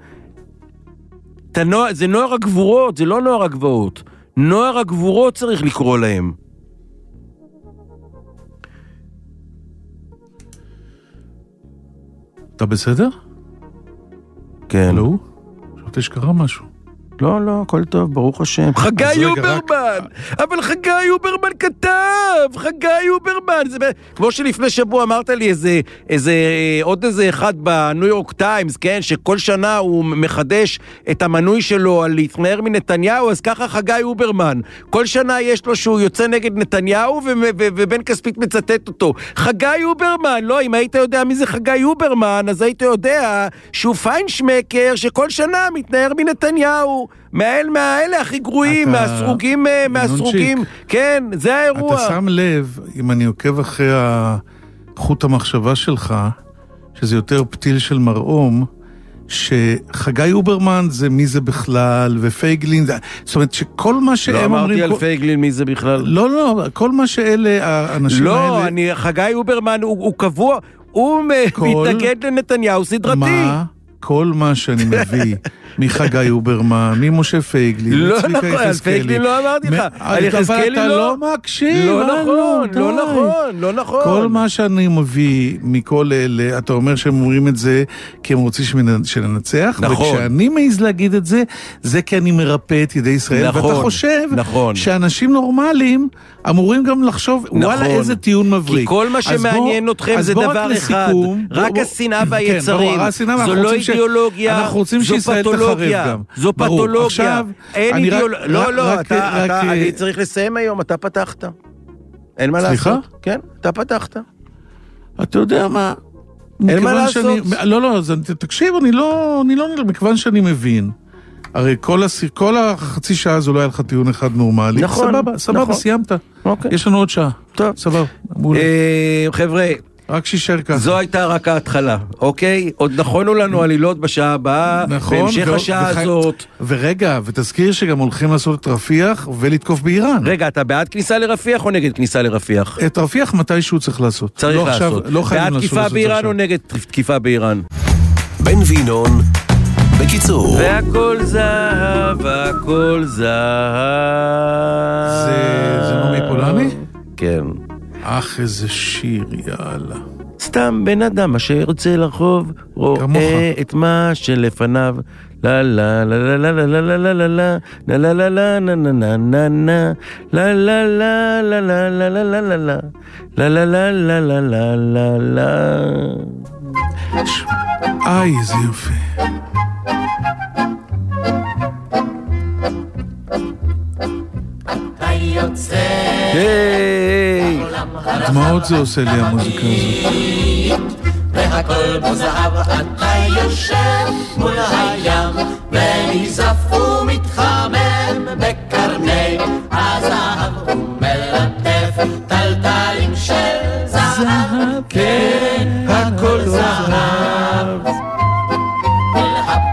זה נוער הגבורות, זה לא נוער הגבעות. נוער הגבורות צריך לקרוא להם. אתה בסדר? כן. לא? חשבתי שקרה משהו. לא, לא, הכל טוב, ברוך השם. חגי יוברמן! אבל חגי יוברמן כתב! חגי יוברמן! זה כמו שלפני שבוע אמרת לי איזה, איזה, עוד איזה אחד בניו יורק טיימס, כן, שכל שנה הוא מחדש את המנוי שלו על להתנער מנתניהו, אז ככה חגי יוברמן. כל שנה יש לו שהוא יוצא נגד נתניהו, ובן כספית מצטט אותו. חגי יוברמן! לא, אם היית יודע מי זה חגי יוברמן, אז היית יודע שהוא פיינשמקר שכל שנה מתנער מנתניהו. מהאל מהאלה הכי גרועים, מהסרוגים, מהסרוגים. כן, זה האירוע. אתה שם לב, אם אני עוקב אחרי חוט המחשבה שלך, שזה יותר פתיל של מרעום, שחגי יוברמן זה מי זה בכלל, ופייגלין, זאת אומרת שכל מה שהם אומרים... לא אמרתי על פייגלין מי זה בכלל. לא, לא, כל מה שאלה, האנשים האלה... לא, אני, חגי יוברמן הוא קבוע, הוא מתנגד לנתניהו סדרתי. מה? כל מה שאני מביא מחגי יוברמן, ממשה פייגלין, לא נכון, על פייגלין לא אמרתי לך, על יחזקאלי לא. אתה לא מקשיב. לא נכון, לא נכון, לא נכון. כל מה שאני מביא מכל אלה, אתה אומר שהם אומרים את זה כי הם רוצים שננצח, וכשאני מעז להגיד את זה, זה כי אני מרפא את ידי ישראל, ואתה חושב שאנשים נורמליים אמורים גם לחשוב, וואלה איזה טיעון מבריק. כי כל מה שמעניין אתכם זה דבר אחד, רק השנאה והיצרים, זו לא אידיאולוגיה, זו פתולוגיה, זו פתולוגיה, אין אידיאולוגיה, לא, לא, אני צריך לסיים היום, אתה פתחת, אין מה לעשות. סליחה? כן, אתה פתחת. אתה יודע מה? אין מה לעשות. לא, לא, תקשיב, אני לא, מכיוון שאני מבין, הרי כל החצי שעה הזו לא היה לך טיעון אחד נורמלי. נכון. סבבה, סבבה, סיימת. יש לנו עוד שעה. טוב. סבבה. חבר'ה, רק שישאר ככה. זו הייתה רק ההתחלה, אוקיי? עוד נכונו לנו עלילות בשעה הבאה, נכון, בהמשך השעה וחי... הזאת. ורגע, ותזכיר שגם הולכים לעשות את רפיח ולתקוף באיראן. רגע, אתה בעד כניסה לרפיח או נגד כניסה לרפיח? את רפיח מתישהו צריך לעשות. צריך לא לעשות. עכשיו, לא בעד תקיפה באיראן או נגד תקיפה באיראן? בן וינון, בקיצור. והכל זהב, והכל זהב. זה, זה נעמי פולני? כן. אך איזה שיר, יאללה. סתם בן אדם אשר יוצא לרחוב, רואה את מה שלפניו. לה לה לה לה לה לה לה לה לה לה לה לה לה נה נה נה נה לה לה לה לה לה לה לה לה לה לה לה לה לה לה לה לה לה. איי, איזה יופי. היי, דמעות זה עושה לי המוזיקה הזאת. והכל בו זהב, אתה יושב מול הים ונזף ומתחמם בקרני הזהב ומלטף טלטלים של זהב. כן, הכל זהב אל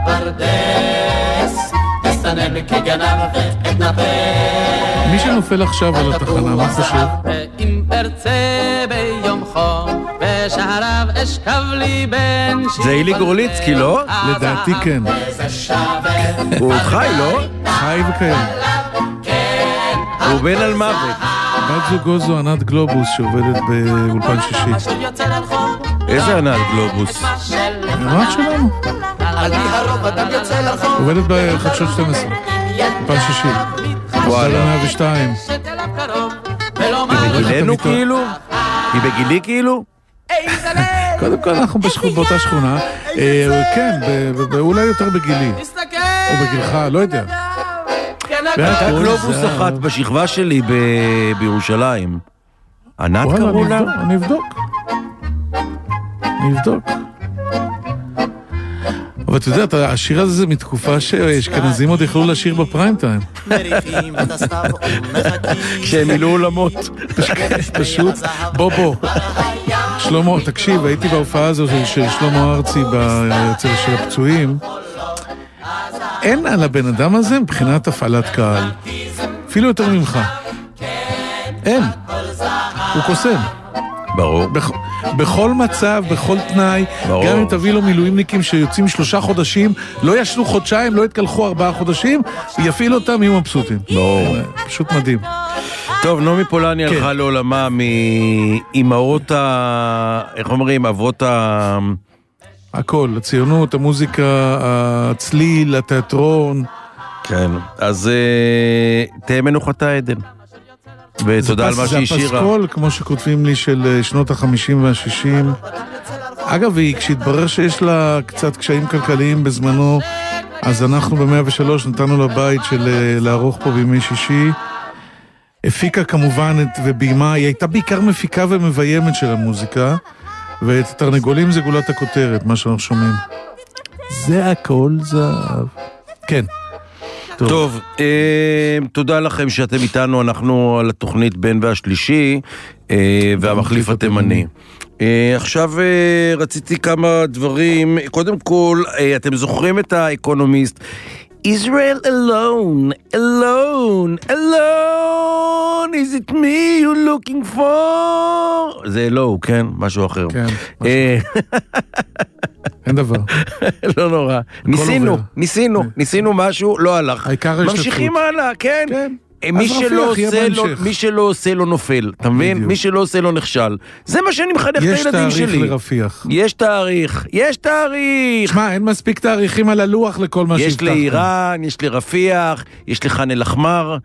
הפרדס תסתנן כגנב ואתנפל. מי שנופל עכשיו על התחנה, מה חושב? אם ארצה ביום חום בשעריו אשכב לי בן שיפל. זה אילי גורליצקי, לא? לדעתי כן. הוא חי, לא? חי וקיים. הוא בן על מוות. בת זוגו זו ענת גלובוס שעובדת באולפן שישי. איזה ענת גלובוס? ענת שלנו. עובדת בחדשות שתים עשרה. אולפן שישי. וואלה. מאה ושתיים. היא בגילנו כאילו? היא בגילי כאילו? קודם כל אנחנו באותה שכונה. כן, אולי יותר בגילי. או בגילך, לא יודע. הייתה גלובוס אחת בשכבה שלי בירושלים. ענת קראו לה? אני אבדוק. אני אבדוק. אבל אתה יודע, השיר הזה זה מתקופה שאשכנזים עוד יכלו לשיר בפריים טיים. כשהם מילאו עולמות. פשוט, בוא בוא. שלמה, תקשיב, הייתי בהופעה הזו של שלמה ארצי אצל של הפצועים. אין על הבן אדם הזה מבחינת הפעלת קהל. אפילו יותר ממך. אין. הוא קוסם. ברור. בכל מצב, בכל תנאי, גם אם תביא לו מילואימניקים שיוצאים שלושה חודשים, לא ישנו חודשיים, לא יתקלחו ארבעה חודשים, יפעיל אותם, יהיו מבסוטים. ברור. פשוט מדהים. טוב, נעמי פולני הלכה לעולמה מאימהות ה... איך אומרים? אבות ה... הכל, הציונות, המוזיקה, הצליל, התיאטרון. כן, אז תהיה מנוחתה עדן. ותודה על מה שהיא שירה. זה הפסקול, כמו שכותבים לי, של שנות החמישים והשישים. אגב, כשהתברר שיש לה קצת קשיים כלכליים בזמנו, אז אנחנו ב-מאה ושלוש נתנו לה בית של לערוך פה בימי שישי. הפיקה כמובן וביימה, היא הייתה בעיקר מפיקה ומביימת של המוזיקה, ואת תרנגולים זה גולת הכותרת, מה שאנחנו שומעים. זה הכל זהב. כן. טוב, טוב אה, תודה לכם שאתם איתנו, אנחנו על התוכנית בן והשלישי, אה, והמחליף התימני. אה, עכשיו אה, רציתי כמה דברים, קודם כל, אה, אתם זוכרים את האקונומיסט, Israel alone, alone, alone, is it me you're looking for? זה אלוהו, כן? משהו אחר. כן, משהו. אין דבר. לא נורא. ניסינו, ניסינו, ניסינו משהו, לא הלך. ממשיכים הלאה, כן. מי שלא עושה לו, מי שלא עושה לו נופל, אתה מבין? מי שלא עושה לו נכשל. זה מה שאני מחנך את הילדים שלי. יש תאריך לרפיח. יש תאריך, יש תאריך. שמע, אין מספיק תאריכים על הלוח לכל מה שהבטחנו. יש לאיראן, יש לרפיח, יש לחן אל-אחמר.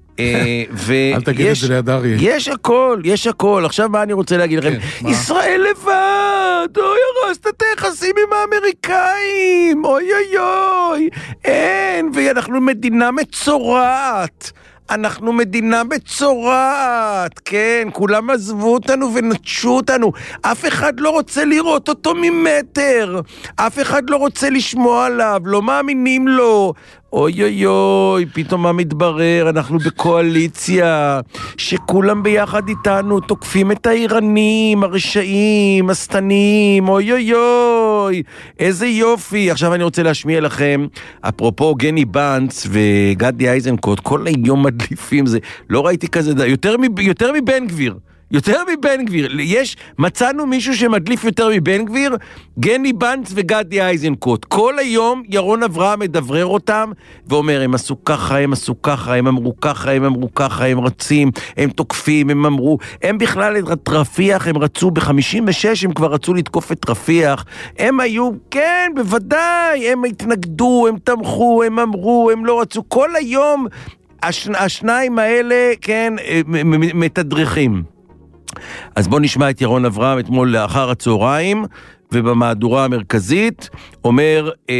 אל תגיד את זה ליד אריה. יש הכל, יש הכל. עכשיו מה אני רוצה להגיד לכם? ישראל לבד, אוי, הרסת את היחסים עם האמריקאים, אוי אוי אוי, אין, ואנחנו מדינה מצורעת. אנחנו מדינה בצורעת, כן, כולם עזבו אותנו ונטשו אותנו, אף אחד לא רוצה לראות אותו ממטר, אף אחד לא רוצה לשמוע עליו, לא מאמינים לו, אוי אוי אוי, פתאום מה מתברר, אנחנו בקואליציה, שכולם ביחד איתנו תוקפים את האיראנים, הרשעים, הסתנים, אוי אוי אוי, איזה יופי. עכשיו אני רוצה להשמיע לכם, אפרופו גני בנץ וגדי איזנקוט, כל היום מדליפים זה, לא ראיתי כזה, יותר, יותר מבן גביר, יותר מבן גביר, יש, מצאנו מישהו שמדליף יותר מבן גביר, גני בנץ וגדי איזנקוט, כל היום ירון אברהם מדברר אותם, ואומר, הם עשו ככה, הם עשו ככה, הם אמרו ככה, הם אמרו ככה, הם רצים, הם תוקפים, הם אמרו, הם בכלל את רפיח, הם רצו ב-חמישים ושש, הם כבר רצו לתקוף את רפיח, הם היו, כן, בוודאי, הם התנגדו, הם תמכו, הם אמרו, הם לא רצו, כל היום, השני, השניים האלה, כן, מתדרכים. אז בואו נשמע את ירון אברהם אתמול לאחר הצהריים, ובמהדורה המרכזית אומר אה,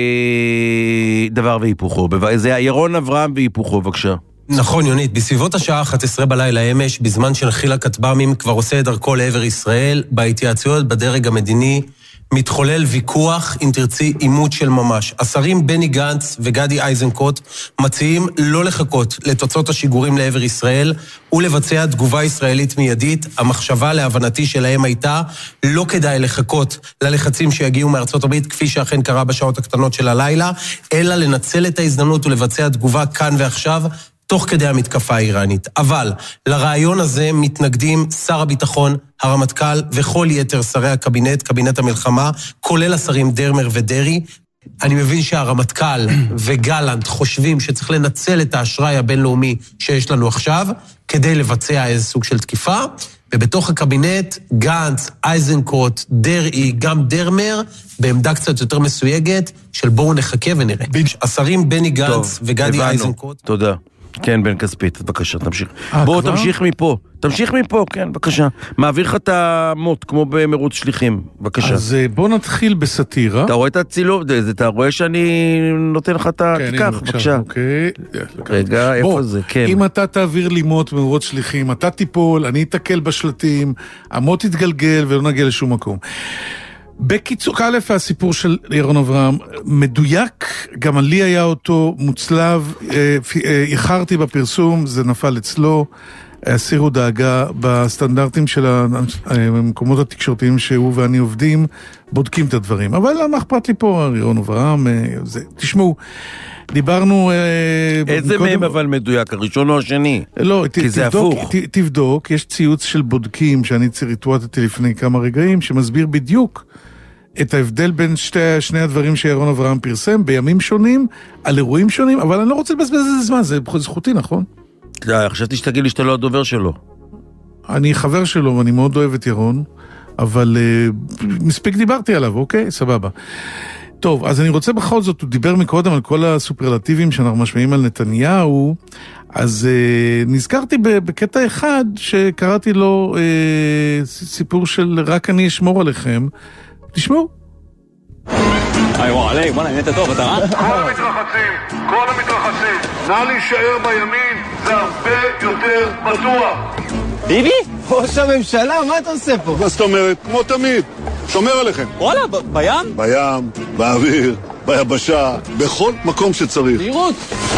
דבר והיפוכו. זה ירון אברהם והיפוכו, בבקשה. נכון, יונית, בסביבות השעה אחת עשרה בלילה אמש, בזמן שנחיל הכטב"מים כבר עושה את דרכו לעבר ישראל, בהתייעצויות בדרג המדיני, מתחולל ויכוח, אם תרצי, עימות של ממש. השרים בני גנץ וגדי איזנקוט מציעים לא לחכות לתוצאות השיגורים לעבר ישראל ולבצע תגובה ישראלית מיידית. המחשבה להבנתי שלהם הייתה לא כדאי לחכות ללחצים שיגיעו מארצות הברית, כפי שאכן קרה בשעות הקטנות של הלילה, אלא לנצל את ההזדמנות ולבצע תגובה כאן ועכשיו, תוך כדי המתקפה האיראנית. אבל לרעיון הזה מתנגדים שר הביטחון, הרמטכ"ל וכל יתר שרי הקבינט, קבינט המלחמה, כולל השרים דרמר ודרי. אני מבין שהרמטכ"ל וגלנט חושבים שצריך לנצל את האשראי הבינלאומי שיש לנו עכשיו, כדי לבצע איזה סוג של תקיפה, ובתוך הקבינט גנץ, איזנקוט, דרי, גם דרמר, בעמדה קצת יותר מסויגת של בואו נחכה ונראה. השרים בני גנץ וגדי איזנקוט. תודה. כן, בן כספית, בבקשה, תמשיך. בוא, תמשיך מפה. תמשיך מפה, כן, בבקשה. מעביר לך את המוט, כמו במרוץ שליחים, בבקשה. אז בוא נתחיל בסטירה. אתה רואה את הצילוב, אתה רואה שאני נותן לך את התיקח, בבקשה. רגע, איפה זה? כן. אם אתה תעביר לי מוט במרוץ שליחים, אתה תיפול, אני אתקל בשלטים, המוט יתגלגל ולא נגיע לשום מקום. בקיצור, א', הסיפור של ירון אברהם מדויק, גם לי היה אותו מוצלב, איחרתי בפרסום, זה נפל אצלו, הסירו דאגה בסטנדרטים של המקומות התקשורתיים שהוא ואני עובדים, בודקים את הדברים. אבל למה אכפת לי פה, ירון אברהם, זה, תשמעו, דיברנו... איזה מהם אבל מדויק, הראשון או השני? לא, תבדוק, יש ציוץ של בודקים שאני ציריטואטתי לפני כמה רגעים, שמסביר בדיוק את ההבדל בין שתי, שני הדברים שירון אברהם פרסם, בימים שונים, על אירועים שונים, אבל אני לא רוצה לבזבז איזה זמן, זה זכותי, נכון? חשבתי שתגיד לי שאתה לא הדובר שלו. אני חבר שלו, ואני מאוד אוהב את ירון, אבל uh, מספיק דיברתי עליו, אוקיי? סבבה. טוב, אז אני רוצה בכל זאת, הוא דיבר מקודם על כל הסופרלטיבים שאנחנו משמיעים על נתניהו, אז אה, נזכרתי בקטע אחד שקראתי לו אה, סיפור של רק אני אשמור עליכם. תשמעו. היי וואו, עלי, בוא נהנית טוב, אתה רע? כל המתרחצים, כל המתרחצים, נא להישאר בימין, זה הרבה יותר בטוח. ביבי? ראש הממשלה, מה אתה עושה פה? מה זאת אומרת? כמו תמיד, שומר עליכם. וואלה, בים? בים, באוויר, ביבשה, בכל מקום שצריך. מהירות.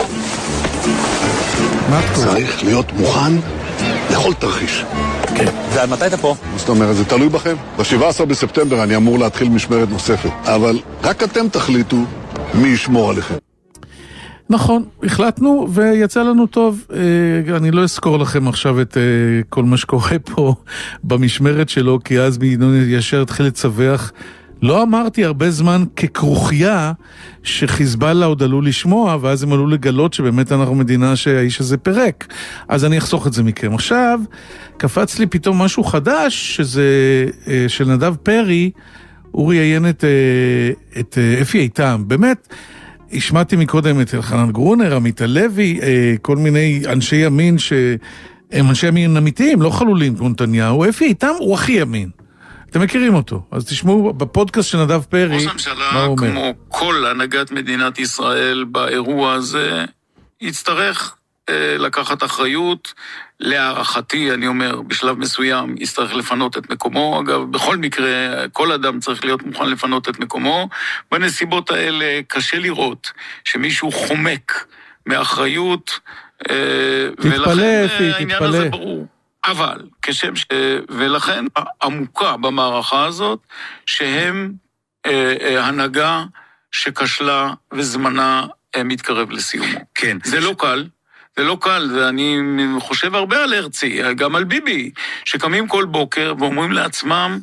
צריך להיות מוכן לכל תרחיש. ועד מתי אתה פה? מה זאת אומרת? זה תלוי בכם. ב-שבעה עשר בספטמבר אני אמור להתחיל משמרת נוספת, אבל רק אתם תחליטו מי ישמור עליכם. נכון, החלטנו ויצא לנו טוב. אני לא אזכור לכם עכשיו את כל מה שקורה פה במשמרת שלו, כי אז מינון ישר התחיל לצווח. לא אמרתי הרבה זמן ככרוכיה שחיזבאללה עוד עלו לשמוע, ואז הם עלו לגלות שבאמת אנחנו מדינה שהאיש הזה פרק. אז אני אחסוך את זה מכם. עכשיו, קפץ לי פתאום משהו חדש, שזה של נדב פרי, הוא ראיין את, את אפי איתם. באמת, השמעתי מקודם את אלחנן גרונר, עמית הלוי, כל מיני אנשי ימין שהם אנשי ימין אמיתיים, לא חלולים כמו נתניהו. אפי איתם הוא הכי ימין. אתם מכירים אותו, אז תשמעו בפודקאסט של נדב פרי, ראש הממשלה, כמו כל הנהגת מדינת ישראל באירוע הזה, יצטרך אה, לקחת אחריות, להערכתי, אני אומר, בשלב מסוים, יצטרך לפנות את מקומו, אגב, בכל מקרה, כל אדם צריך להיות מוכן לפנות את מקומו, בנסיבות האלה קשה לראות שמישהו חומק מאחריות, אה, תתפלא, אפי, ולכן העניין תתפלא. הזה ברור. אבל, כשם ש... ולכן עמוקה במערכה הזאת, שהם אה, אה, הנהגה שכשלה וזמנה אה, מתקרב לסיומו. כן. זה לא קל, זה לא קל, ואני חושב הרבה על הרצי, גם על ביבי, שקמים כל בוקר ואומרים לעצמם,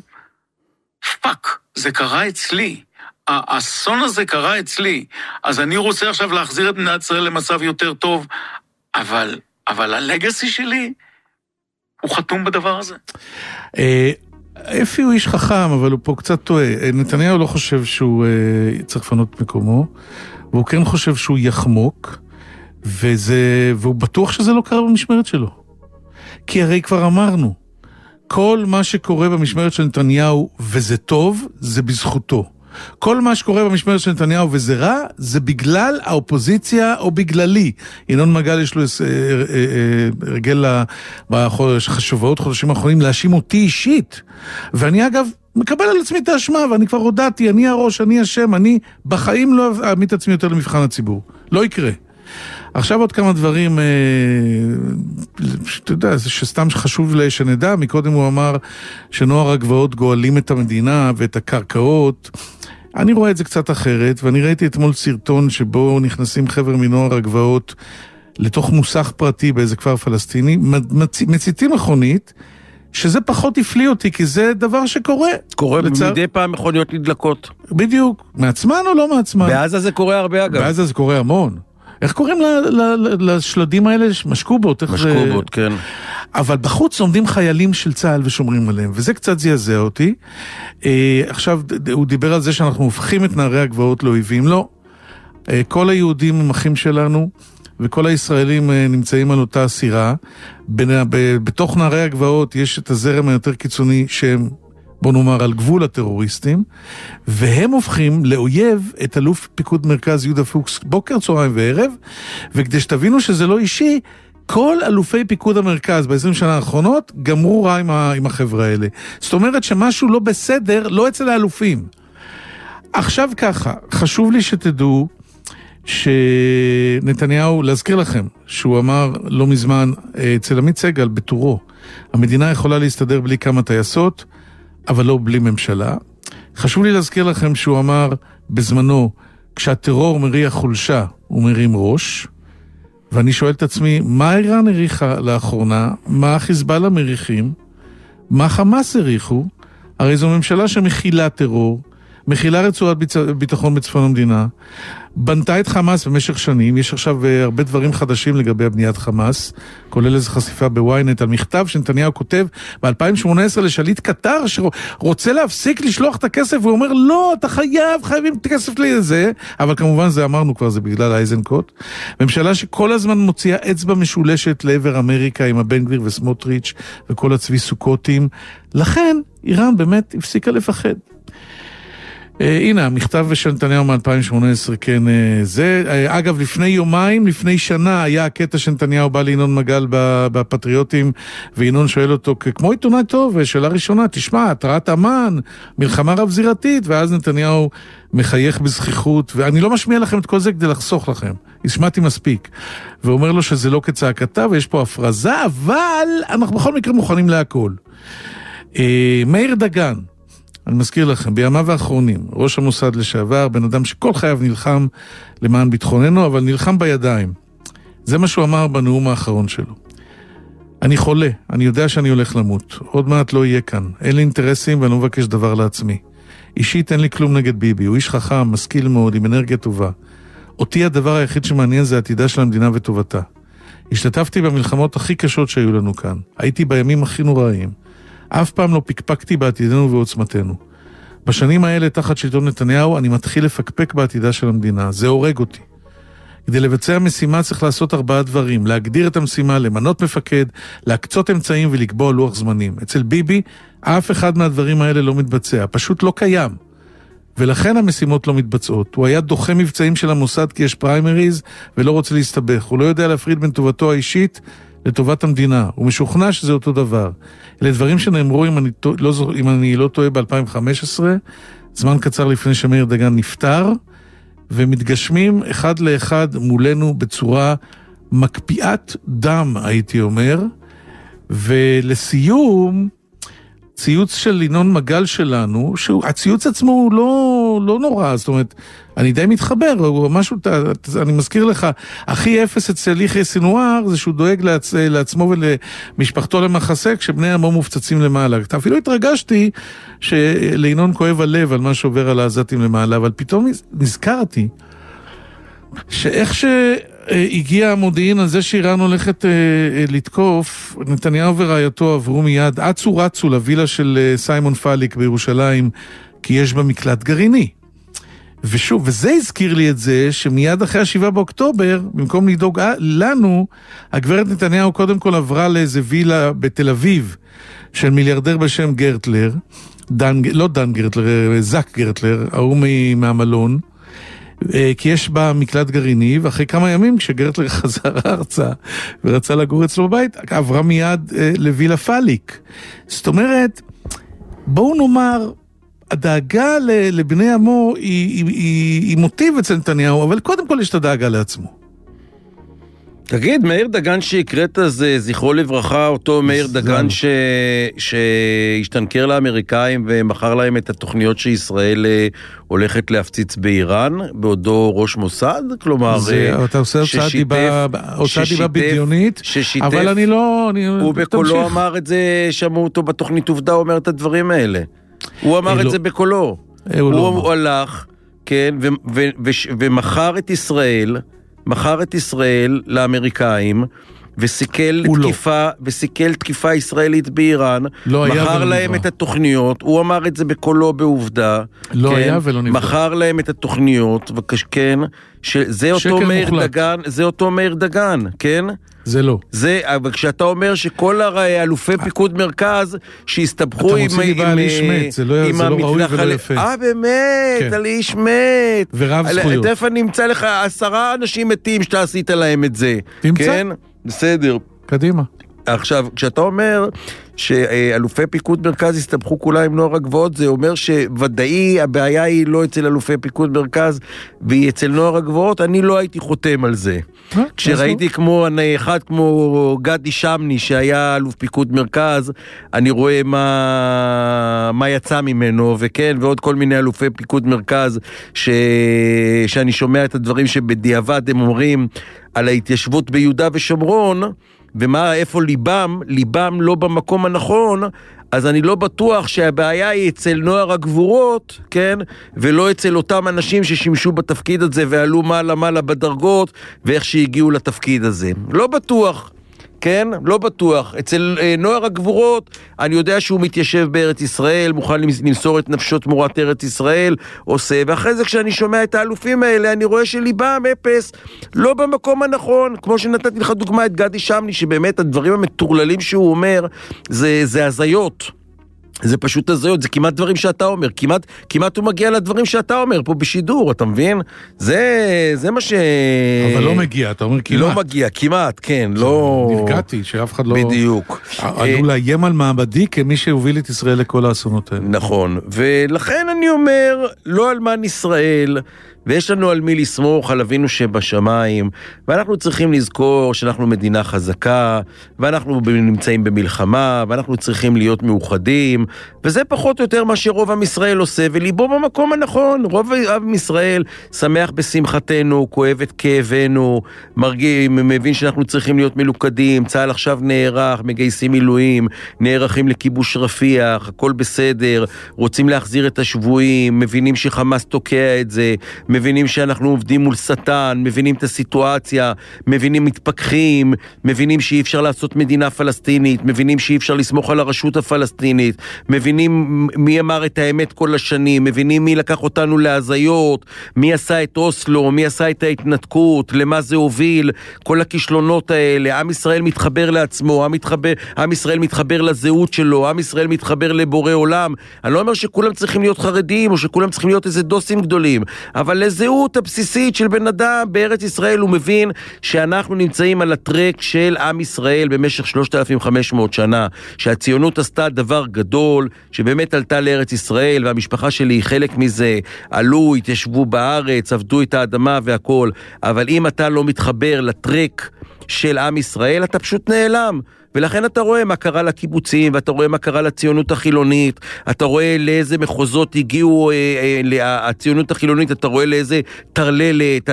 פאק, זה קרה אצלי. האסון הזה קרה אצלי. אז אני רוצה עכשיו להחזיר את מדינת ישראל למצב יותר טוב, אבל, אבל הלגאסי שלי... הוא חתום בדבר הזה. אפי הוא איש חכם, אבל הוא פה קצת טועה. נתניהו לא חושב שהוא צריך לפנות מקומו, והוא כן חושב שהוא יחמוק, וזה, והוא בטוח שזה לא קרה במשמרת שלו. כי הרי כבר אמרנו, כל מה שקורה במשמרת של נתניהו, וזה טוב, זה בזכותו. כל מה שקורה במשמרת של נתניהו וזה רע, זה בגלל האופוזיציה או בגללי. ינון מגל יש לו הרגל בחשובות חודשים האחרונים להאשים אותי אישית. ואני אגב מקבל על עצמי את האשמה, ואני כבר הודעתי, אני הראש, אני השם, אני בחיים לא אעמיד את עצמי יותר למבחן הציבור. לא יקרה. עכשיו עוד כמה דברים, שאתה יודע, שסתם חשוב שנדע, מקודם הוא אמר שנוער הגבעות גואלים את המדינה ואת הקרקעות. אני רואה את זה קצת אחרת, ואני ראיתי אתמול סרטון שבו נכנסים חבר מנוער הגבעות לתוך מוסך פרטי באיזה כפר פלסטיני, מציתים מכונית, שזה פחות הפליא אותי, כי זה דבר שקורה. קורה לצער... מדי פעם מכוניות נדלקות. בדיוק. מעצמן או לא מעצמן? בעזה זה קורה הרבה אגב. בעזה זה קורה המון. איך קוראים לשלדים האלה? משקובות. משקובות, כן. אבל בחוץ עומדים חיילים של צה"ל ושומרים עליהם, וזה קצת זעזע אותי. עכשיו, הוא דיבר על זה שאנחנו הופכים את נערי הגבעות לאויבים. לא. כל היהודים הם אחים שלנו, וכל הישראלים נמצאים על אותה סירה. בתוך נערי הגבעות יש את הזרם היותר קיצוני שהם, בוא נאמר, על גבול הטרוריסטים, והם הופכים לאויב את אלוף פיקוד מרכז יהודה פוקס בוקר, צהריים וערב, וכדי שתבינו שזה לא אישי, כל אלופי פיקוד המרכז ב-עשרים שנה האחרונות גמרו רע עם, עם החבר'ה האלה. זאת אומרת שמשהו לא בסדר, לא אצל האלופים. עכשיו ככה, חשוב לי שתדעו שנתניהו, להזכיר לכם, שהוא אמר לא מזמן אצל עמית סגל בתורו, המדינה יכולה להסתדר בלי כמה טייסות, אבל לא בלי ממשלה. חשוב לי להזכיר לכם שהוא אמר בזמנו, כשהטרור מריח חולשה, הוא מרים ראש, ואני שואל את עצמי, מה איראן הריחה לאחרונה? מה החיזבאללה מריחים? מה חמאס הריחו? הרי זו ממשלה שמכילה טרור, מכילה רצועת ביטחון בצפון המדינה, בנתה את חמאס במשך שנים, יש עכשיו הרבה דברים חדשים לגבי הבניית חמאס, כולל איזו חשיפה בוויינט על מכתב שנתניהו כותב ב-אלפיים שמונה עשרה לשליט קטר, שרוצה להפסיק לשלוח את הכסף, והוא אומר, לא, אתה חייב, חייבים את הכסף לזה, אבל כמובן זה אמרנו כבר, זה בגלל האיזנקוט. ממשלה שכל הזמן מוציאה אצבע משולשת לעבר אמריקה עם הבן גביר וסמוטריץ' וכל הצבי סוכותים, לכן איראן באמת הפסיקה לפחד. הנה, המכתב של נתניהו מ-אלפיים שמונה עשרה, כן, זה. אגב, לפני יומיים, לפני שנה, היה הקטע שנתניהו בא לינון מגל בפטריוטים, וינון שואל אותו, כמו עיתונאי טוב, שאלה ראשונה, תשמע, התרעת אמן, מלחמה רב זירתית, ואז נתניהו מחייך בזכיחות, ואני לא משמיע לכם את כל זה כדי לחסוך לכם, השמעתי מספיק, ואומר לו שזה לא כצעקתה, ויש פה הפרזה, אבל אנחנו בכל מקרה מוכנים להכל. מאיר דגן, אני מזכיר לכם, בימיו האחרונים, ראש המוסד לשעבר, בן אדם שכל חייו נלחם למען ביטחוננו, אבל נלחם בידיים. זה מה שהוא אמר בנאום האחרון שלו. אני חולה, אני יודע שאני הולך למות. עוד מעט לא יהיה כאן. אין לי אינטרסים ואני לא מבקש דבר לעצמי. אישית אין לי כלום נגד ביבי. הוא איש חכם, משכיל מאוד, עם אנרגיה טובה. אותי הדבר היחיד שמעניין זה עתידה של המדינה וטובתה. השתתפתי במלחמות הכי קשות שהיו לנו כאן. הייתי בימים הכי נוראים. אף פעם לא פקפקתי בעתידנו ועוצמתנו. בשנים האלה, תחת שלטון נתניהו, אני מתחיל לפקפק בעתידה של המדינה. זה הורג אותי. כדי לבצע משימה צריך לעשות ארבעה דברים. להגדיר את המשימה, למנות מפקד, להקצות אמצעים ולקבוע לוח זמנים. אצל ביבי, אף אחד מהדברים האלה לא מתבצע. פשוט לא קיים. ולכן המשימות לא מתבצעות. הוא היה דוחה מבצעים של המוסד כי יש פריימריז ולא רוצה להסתבך. הוא לא יודע להפריד בין טובתו האישית לטובת המדינה. הוא משוכנע שזה אותו דבר. אלה דברים שנאמרו, אם אני לא, אם אני לא טועה, ב-אלפיים וחמש עשרה, זמן קצר לפני שמאיר דגן נפטר, ומתגשמים אחד לאחד מולנו בצורה מקפיאת דם, הייתי אומר. ולסיום, ציוץ של ינון מגל שלנו, שהציוץ עצמו הוא לא, לא נורא, זאת אומרת, אני די מתחבר, הוא משהו, אני מזכיר לך, הכי אפס אצל יחיא סינואר, זה שהוא דואג לעצ, לעצמו ולמשפחתו למחסה, כשבני עמו מופצצים למעלה. אפילו התרגשתי שלינון כואב הלב על מה שעובר על העזתים למעלה, אבל פתאום נזכרתי, שאיך שהגיע המודיעין על זה שאיראן הולכת אה, אה, לתקוף, נתניהו ורעייתו עברו מיד, אצו רצו לווילה של אה, סיימון פאליק בירושלים, כי יש בה מקלט גרעיני. ושוב, וזה הזכיר לי את זה, שמיד אחרי השבעה באוקטובר, במקום לדאוג לנו, הגברת נתניהו קודם כל עברה לאיזה וילה בתל אביב, של מיליארדר בשם גרטלר, דן, לא דן גרטלר, זק גרטלר, ההוא מהמלון, כי יש בה מקלט גרעיני, ואחרי כמה ימים כשגרטלר חזר ארצה ורצה לגור אצלו בבית, עברה מיד לווילה פאליק. זאת אומרת, בואו נאמר, הדאגה לבני עמו היא, היא, היא, היא מוטיב אצל נתניהו, אבל קודם כל יש את הדאגה לעצמו. תגיד, מאיר דגן שהקראת זה זכרו לברכה, אותו מאיר דגן ש... שהשתנקר לאמריקאים ומכר להם את התוכניות שישראל הולכת להפציץ באיראן, בעודו ראש מוסד, כלומר... זה, אתה עושה הוצאת דיבה, דיבה בדיונית, ששיתף, אבל אני לא... אני, הוא בקולו אמר את זה, שמעו אותו בתוכנית עובדה, הוא אומר את הדברים האלה. הוא אמר את לא, זה בקולו. הוא, הוא, לא הוא הלך, כן, ו, ו, ו, ומכר את ישראל... מכר את ישראל לאמריקאים, וסיכל תקיפה, לא. וסיכל תקיפה ישראלית באיראן, לא מכר להם את התוכניות, הוא אמר את זה בקולו בעובדה, לא כן, היה ולא נברא. מכר להם את התוכניות, וכן, שזה אותו מאיר דגן, זה אותו מאיר דגן, כן? זה לא. זה, אבל כשאתה אומר שכל הרי אלופי פיקוד מרכז שהסתבכו עם... אתה מוציא לי בעל איש מת, זה לא ראוי ולא יפה. אה, באמת, על איש מת. ורב זכויות. תכף אני אמצא לך עשרה אנשים מתים שאתה עשית להם את זה. תמצא. כן? בסדר. קדימה. עכשיו, כשאתה אומר שאלופי פיקוד מרכז הסתבכו כולה עם נוער הגבוהות, זה אומר שוודאי הבעיה היא לא אצל אלופי פיקוד מרכז, והיא אצל נוער הגבוהות, אני לא הייתי חותם על זה. כשראיתי כמו, אחד כמו גדי שמני, שהיה אלוף פיקוד מרכז, אני רואה מה, מה יצא ממנו, וכן, ועוד כל מיני אלופי פיקוד מרכז, ש, שאני שומע את הדברים שבדיעבד הם אומרים על ההתיישבות ביהודה ושומרון, ומה, איפה ליבם, ליבם לא במקום הנכון, אז אני לא בטוח שהבעיה היא אצל נוער הגבורות, כן? ולא אצל אותם אנשים ששימשו בתפקיד הזה ועלו מעלה מעלה בדרגות, ואיך שהגיעו לתפקיד הזה. לא בטוח. כן? לא בטוח. אצל אה, נוער הגבורות, אני יודע שהוא מתיישב בארץ ישראל, מוכן למסור את נפשו תמורת ארץ ישראל, עושה, ואחרי זה כשאני שומע את האלופים האלה, אני רואה שליבם אפס, לא במקום הנכון, כמו שנתתי לך דוגמה את גדי שמני, שבאמת הדברים המטורללים שהוא אומר, זה, זה הזיות. זה פשוט הזיות, זה כמעט דברים שאתה אומר, כמעט, כמעט הוא מגיע לדברים שאתה אומר, פה בשידור, אתה מבין? זה, זה מה ש... אבל לא מגיע, אתה אומר כמעט. לא מגיע, כמעט, כן, לא... נרגעתי, שאף אחד לא... בדיוק. עלו לאיים על מעמדי כמי שהוביל את ישראל לכל האסונות האלה. נכון, ולכן אני אומר, לא אלמן ישראל, ויש לנו על מי לסמוך, על אבינו שבשמיים, ואנחנו צריכים לזכור שאנחנו מדינה חזקה, ואנחנו נמצאים במלחמה, ואנחנו צריכים להיות מאוחדים, וזה פחות או יותר מה שרוב עם ישראל עושה, וליבו במקום הנכון. רוב עם ישראל שמח בשמחתנו, כואב את כאבנו, מרגיע, מבין שאנחנו צריכים להיות מלוכדים, צה"ל עכשיו נערך, מגייסים מילואים, נערכים לכיבוש רפיח, הכל בסדר, רוצים להחזיר את השבויים, מבינים שחמאס תוקע את זה, מבינים שאנחנו עובדים מול שטן, מבינים את הסיטואציה, מבינים מתפכחים, מבינים שאי אפשר לעשות מדינה פלסטינית, מבינים שאי אפשר לסמוך על הרשות הפלסטינית, מבינים מי אמר את האמת כל השנים, מבינים מי לקח אותנו להזיות, מי עשה את אוסלו, מי עשה את ההתנתקות, למה זה הוביל, כל הכישלונות האלה. עם ישראל מתחבר לעצמו, עם, מתחבר, עם ישראל מתחבר לזהות שלו, עם ישראל מתחבר לבורא עולם. אני לא אומר שכולם צריכים להיות חרדים, או שכולם צריכים להיות איזה דוסים גדולים, אבל לזהות הבסיסית של בן אדם בארץ ישראל, הוא מבין שאנחנו נמצאים על הטרק של עם ישראל במשך שלושת אלפים וחמש מאות שנה, שהציונות עשתה דבר גדול, שבאמת עלתה לארץ ישראל, והמשפחה שלי היא חלק מזה, עלו, התיישבו בארץ, עבדו את האדמה והכל, אבל אם אתה לא מתחבר לטרק של עם ישראל, אתה פשוט נעלם. ולכן אתה רואה מה קרה לקיבוצים, ואתה רואה מה קרה לציונות החילונית, אתה רואה לאיזה מחוזות הגיעו אה, אה, הציונות החילונית, אתה רואה לאיזה תרללת,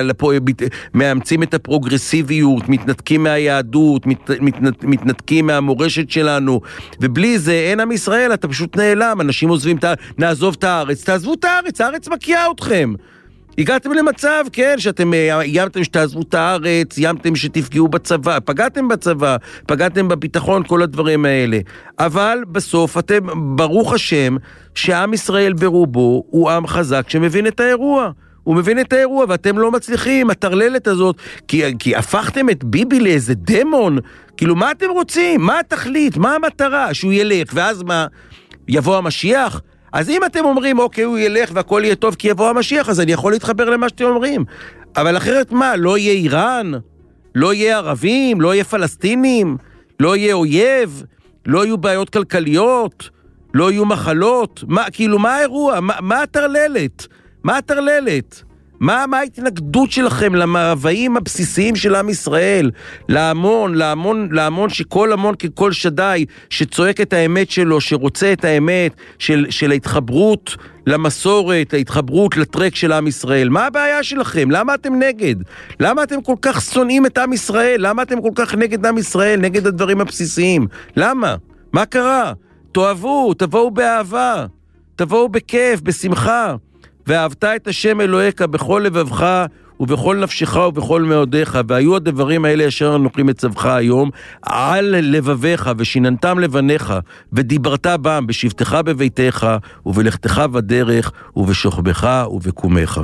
מאמצים את הפרוגרסיביות, מתנתקים מהיהדות, מת, מת, מתנתקים מהמורשת שלנו, ובלי זה אין עם ישראל, אתה פשוט נעלם, אנשים עוזבים, נעזוב את הארץ, תעזבו את הארץ, הארץ מקיעה אתכם. הגעתם למצב, כן, שאתם ימתם שתעזבו את הארץ, ימתם שתפגעו בצבא, פגעתם בצבא, פגעתם בביטחון, כל הדברים האלה. אבל בסוף אתם, ברוך השם, שעם ישראל ברובו הוא עם חזק שמבין את האירוע. הוא מבין את האירוע, ואתם לא מצליחים, התרללת הזאת, כי, כי הפכתם את ביבי לאיזה דמון. כאילו, מה אתם רוצים? מה התכלית? מה המטרה? שהוא ילך, ואז מה? יבוא המשיח? אז אם אתם אומרים, אוקיי, הוא ילך והכל יהיה טוב כי יבוא המשיח, אז אני יכול להתחבר למה שאתם אומרים. אבל אחרת מה? לא יהיה איראן? לא יהיה ערבים? לא יהיה פלסטינים? לא יהיה אויב? לא יהיו בעיות כלכליות? לא יהיו מחלות? מה, כאילו, מה האירוע? מה, מה התרללת? מה התרללת? מה, מה ההתנגדות שלכם למאוויים הבסיסיים של עם ישראל? להמון, להמון, להמון שכל המון ככל שדי, שצועק את האמת שלו, שרוצה את האמת של, של ההתחברות למסורת, ההתחברות לטרק של עם ישראל. מה הבעיה שלכם? למה אתם נגד? למה אתם כל כך שונאים את עם ישראל? למה אתם כל כך נגד עם ישראל? נגד הדברים הבסיסיים? למה? מה קרה? תאהבו, תבואו באהבה, תבואו בכיף, בשמחה. ואהבת את השם אלוהיך בכל לבבך ובכל נפשך ובכל מאודיך, והיו הדברים האלה אשר נוחים את צווך היום על לבביך, ושיננתם לבניך, ודיברת בם בשבתך בביתך ובלכתך בדרך ובשוכבך ובקומך.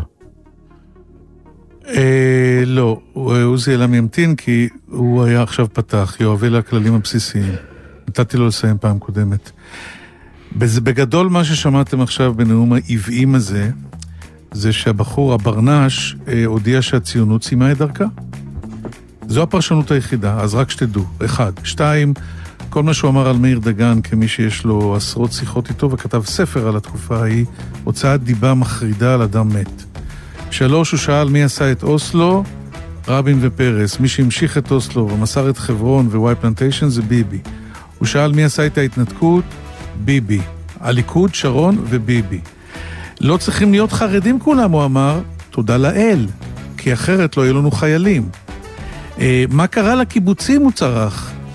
לא, עוזי אלם ימתין כי הוא היה עכשיו פתח, יואב, אלה הכללים הבסיסיים. נתתי לו לסיים פעם קודמת. בגדול מה ששמעתם עכשיו בנאום העבעים הזה, זה שהבחור הברנש אה, הודיע שהציונות סיימה את דרכה. זו הפרשנות היחידה, אז רק שתדעו. אחד. שתיים, כל מה שהוא אמר על מאיר דגן, כמי שיש לו עשרות שיחות איתו, וכתב ספר על התקופה ההיא, הוצאת דיבה מחרידה על אדם מת. שלוש, הוא שאל מי עשה את אוסלו, רבין ופרס. מי שהמשיך את אוסלו ומסר את חברון ווואי פלנטיישן זה ביבי. הוא שאל מי עשה את ההתנתקות, ביבי. הליכוד, שרון וביבי. לא צריכים להיות חרדים כולם, הוא אמר, תודה לאל, כי אחרת לא יהיו לנו חיילים. אה, מה קרה לקיבוצים, הוא צרח?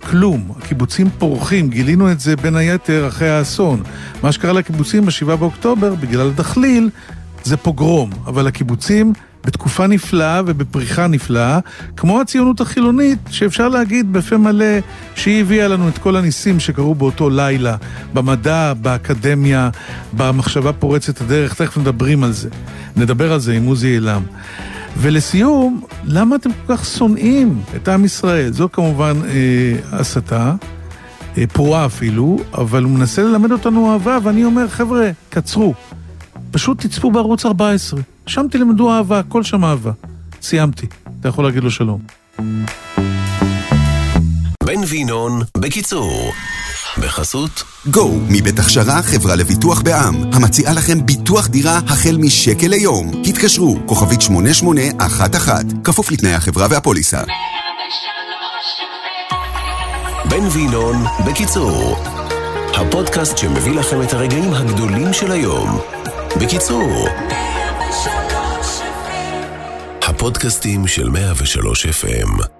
כלום. הקיבוצים פורחים, גילינו את זה בין היתר אחרי האסון. מה שקרה לקיבוצים בשבעה באוקטובר, בגלל הדחליל, זה פוגרום. אבל הקיבוצים בתקופה נפלאה ובפריחה נפלאה, כמו הציונות החילונית, שאפשר להגיד בפה מלא שהיא הביאה לנו את כל הניסים שקרו באותו לילה, במדע, באקדמיה, במחשבה פורצת הדרך, תכף מדברים על זה. נדבר על זה עם עוזי אילם. ולסיום, למה אתם כל כך שונאים את עם ישראל? זו כמובן אה, הסתה, אה, פרועה אפילו, אבל הוא מנסה ללמד אותנו אהבה, ואני אומר, חבר'ה, קצרו. פשוט תצפו בערוץ ארבע עשרה. שם תלמדו אהבה, כל שם אהבה. סיימתי. אתה יכול להגיד לו שלום. בן וינון, בקיצור. בחסות גו, מבית הכשרה חברה לביטוח בע"מ, המציעה לכם ביטוח דירה החל משקל ליום. התקשרו, כוכבית שמונה שמונה אחת אחת, כפוף לתנאי החברה והפוליסה. בן וינון, בקיצור. הפודקאסט שמביא לכם את הרגעים הגדולים של היום. בקיצור, הפודקאסטים של מאה ושלוש אף אם.